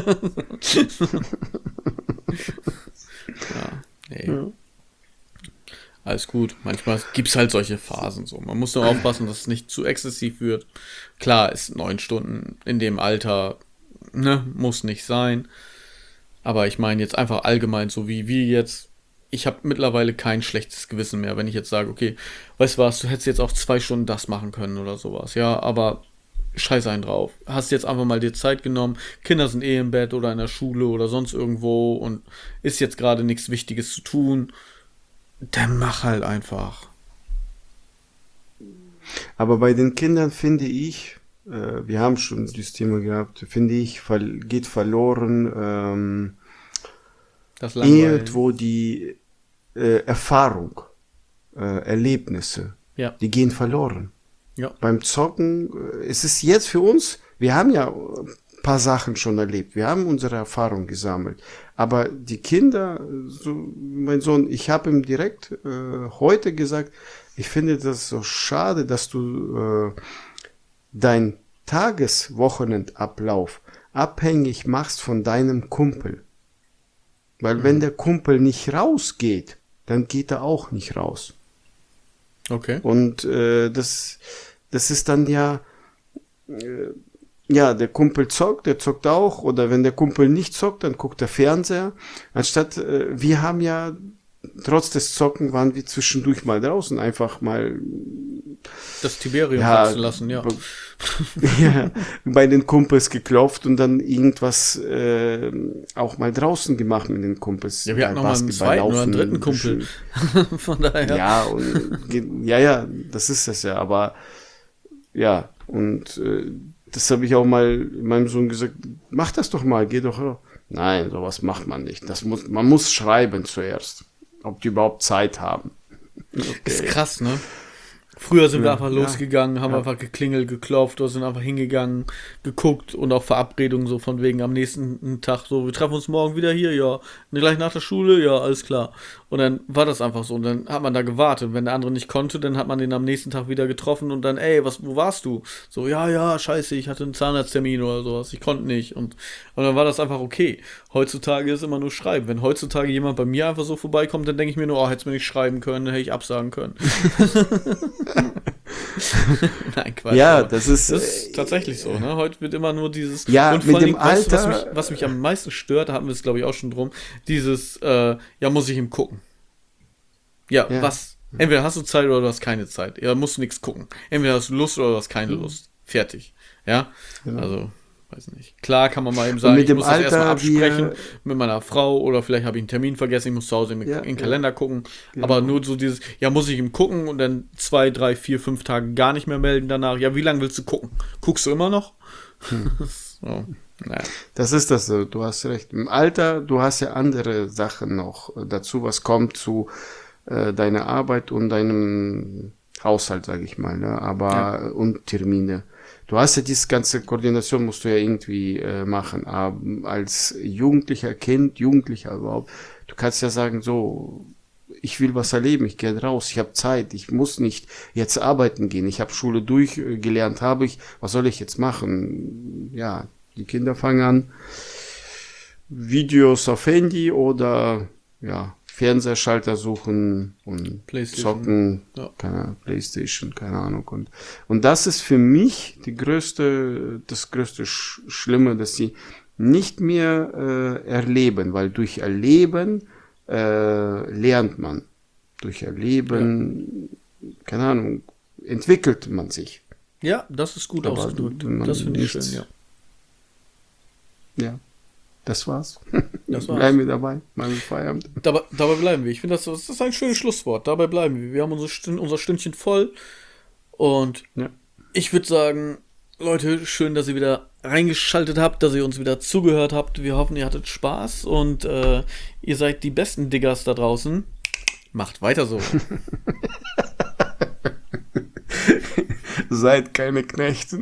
Ja, nee. Ja. Alles gut. Manchmal gibt es halt solche Phasen so. Man muss nur aufpassen, dass es nicht zu exzessiv wird. Klar, ist neun Stunden in dem Alter, ne, muss nicht sein. Aber ich meine jetzt einfach allgemein, so wie wir jetzt. Ich habe mittlerweile kein schlechtes Gewissen mehr, wenn ich jetzt sage, okay, weißt du was, du hättest jetzt auch zwei Stunden das machen können oder sowas. Ja, aber scheiß einen drauf. Hast jetzt einfach mal dir Zeit genommen. Kinder sind eh im Bett oder in der Schule oder sonst irgendwo und ist jetzt gerade nichts Wichtiges zu tun. Dann mach halt einfach. Aber bei den Kindern finde ich, äh, wir haben schon dieses Thema gehabt, finde ich, fall, geht verloren ähm, Das Langweilen. irgendwo die äh, Erfahrung, äh, Erlebnisse, Ja. die gehen verloren. Ja. Beim Zocken, äh, es ist jetzt für uns, wir haben ja ein paar Sachen schon erlebt, wir haben unsere Erfahrung gesammelt, aber die Kinder, so mein Sohn, ich habe ihm direkt äh, heute gesagt, ich finde das so schade, dass du äh, dein Tageswochenendablauf abhängig machst von deinem Kumpel. Weil mhm. wenn der Kumpel nicht rausgeht, dann geht er auch nicht raus. Okay. Und äh, das, das ist dann ja, äh, ja, der Kumpel zockt, der zockt auch. Oder wenn der Kumpel nicht zockt, dann guckt der Fernseher. Anstatt, äh, wir haben ja, trotz des Zocken waren wir zwischendurch mal draußen, einfach mal das Tiberium ja, wachsen lassen, ja. ja. Bei den Kumpels geklopft und dann irgendwas äh, auch mal draußen gemacht mit den Kumpels. Ja, wir hatten noch mal einen zweiten oder einen dritten Kumpel. Von daher. Ja, und, ja, ja, das ist das ja. Aber ja, und äh, das habe ich auch mal meinem Sohn gesagt, mach das doch mal, geh doch raus. Nein, sowas macht man nicht. Das muss, man muss schreiben zuerst, ob die überhaupt Zeit haben. Okay. Ist krass, ne? Früher sind ja, wir einfach ja, losgegangen, haben ja. einfach geklingelt, geklopft oder sind einfach hingegangen, geguckt und auch Verabredungen so von wegen am nächsten Tag so, wir treffen uns morgen wieder hier, ja, gleich nach der Schule, ja, alles klar. Und dann war das einfach so und dann hat man da gewartet. Wenn der andere nicht konnte, dann hat man den am nächsten Tag wieder getroffen und dann, ey, was, wo warst du? So, ja, ja, scheiße, ich hatte einen Zahnarzttermin oder sowas, ich konnte nicht. Und, und dann war das einfach okay. Heutzutage ist immer nur Schreiben. Wenn heutzutage jemand bei mir einfach so vorbeikommt, dann denke ich mir nur, oh, hättest du mir nicht schreiben können, dann hätte ich absagen können. Nein, Quatsch. Ja, das ist, das ist tatsächlich so, ne? Heute wird immer nur dieses. Ja, und mit vor allem, dem weißt du, Alter. was, mich, was mich am meisten stört, da hatten wir es, glaube ich, auch schon drum, dieses, äh, ja, muss ich ihm gucken. Ja, Ja. was? Entweder hast du Zeit oder du hast keine Zeit. Ja, musst du nichts gucken. Entweder hast du Lust oder du hast keine Mhm. Lust. Fertig. Ja? Genau. Also, weiß nicht. Klar kann man mal eben sagen, mit ich dem muss das erstmal Alter, absprechen wir- mit meiner Frau oder vielleicht habe ich einen Termin vergessen, ich muss zu Hause in, Ja, in den ja. Kalender gucken. Genau. Aber nur so dieses, ja, muss ich ihm gucken und dann zwei, drei, vier, fünf Tage gar nicht mehr melden danach. Ja, wie lange willst du gucken? Guckst du immer noch? Hm. So, naja. Das ist das so, du hast recht. Im Alter, du hast ja andere Sachen noch dazu, was kommt zu äh, deiner Arbeit und deinem Haushalt, sage ich mal, ne? Aber Ja. und Termine. Du hast ja diese ganze Koordination, musst du ja irgendwie äh, machen. Aber als jugendlicher Kind, Jugendlicher überhaupt, du kannst ja sagen, so, ich will was erleben, ich gehe raus, ich habe Zeit, ich muss nicht jetzt arbeiten gehen, ich habe Schule durchgelernt, habe ich, was soll ich jetzt machen? Ja, die Kinder fangen an, Videos auf Handy oder ja, Fernsehschalter suchen und PlayStation. zocken, Ja. keine Playstation, keine Ahnung. Und, und das ist für mich die größte, das größte Sch Schlimme, dass sie nicht mehr äh, erleben, weil durch Erleben äh, lernt man. Durch Erleben, keine Ahnung, entwickelt man sich. Ja, das ist gut Aber ausgedrückt. man Das finde ich schön, nichts- ja. Ja, das war's. Das war's. Bleiben wir dabei, mal mit Feierabend. Dabei, dabei bleiben wir. Ich finde, das, das ist ein schönes Schlusswort. Dabei bleiben wir. Wir haben unsere Stünd, unser Stündchen voll. Und Ja. ich würde sagen, Leute, schön, dass ihr wieder reingeschaltet habt, dass ihr uns wieder zugehört habt. Wir hoffen, ihr hattet Spaß und äh, ihr seid die besten Diggers da draußen. Macht weiter so. Seid keine Knechte.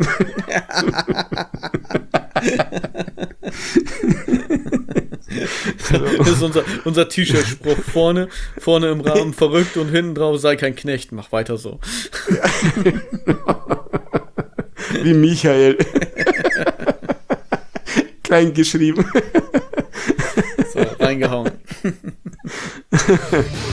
Das ist unser, unser T-Shirt-Spruch. Vorne, vorne im Rahmen verrückt und hinten drauf, sei kein Knecht, mach weiter so. Wie Michael. Klein geschrieben. So, reingehauen.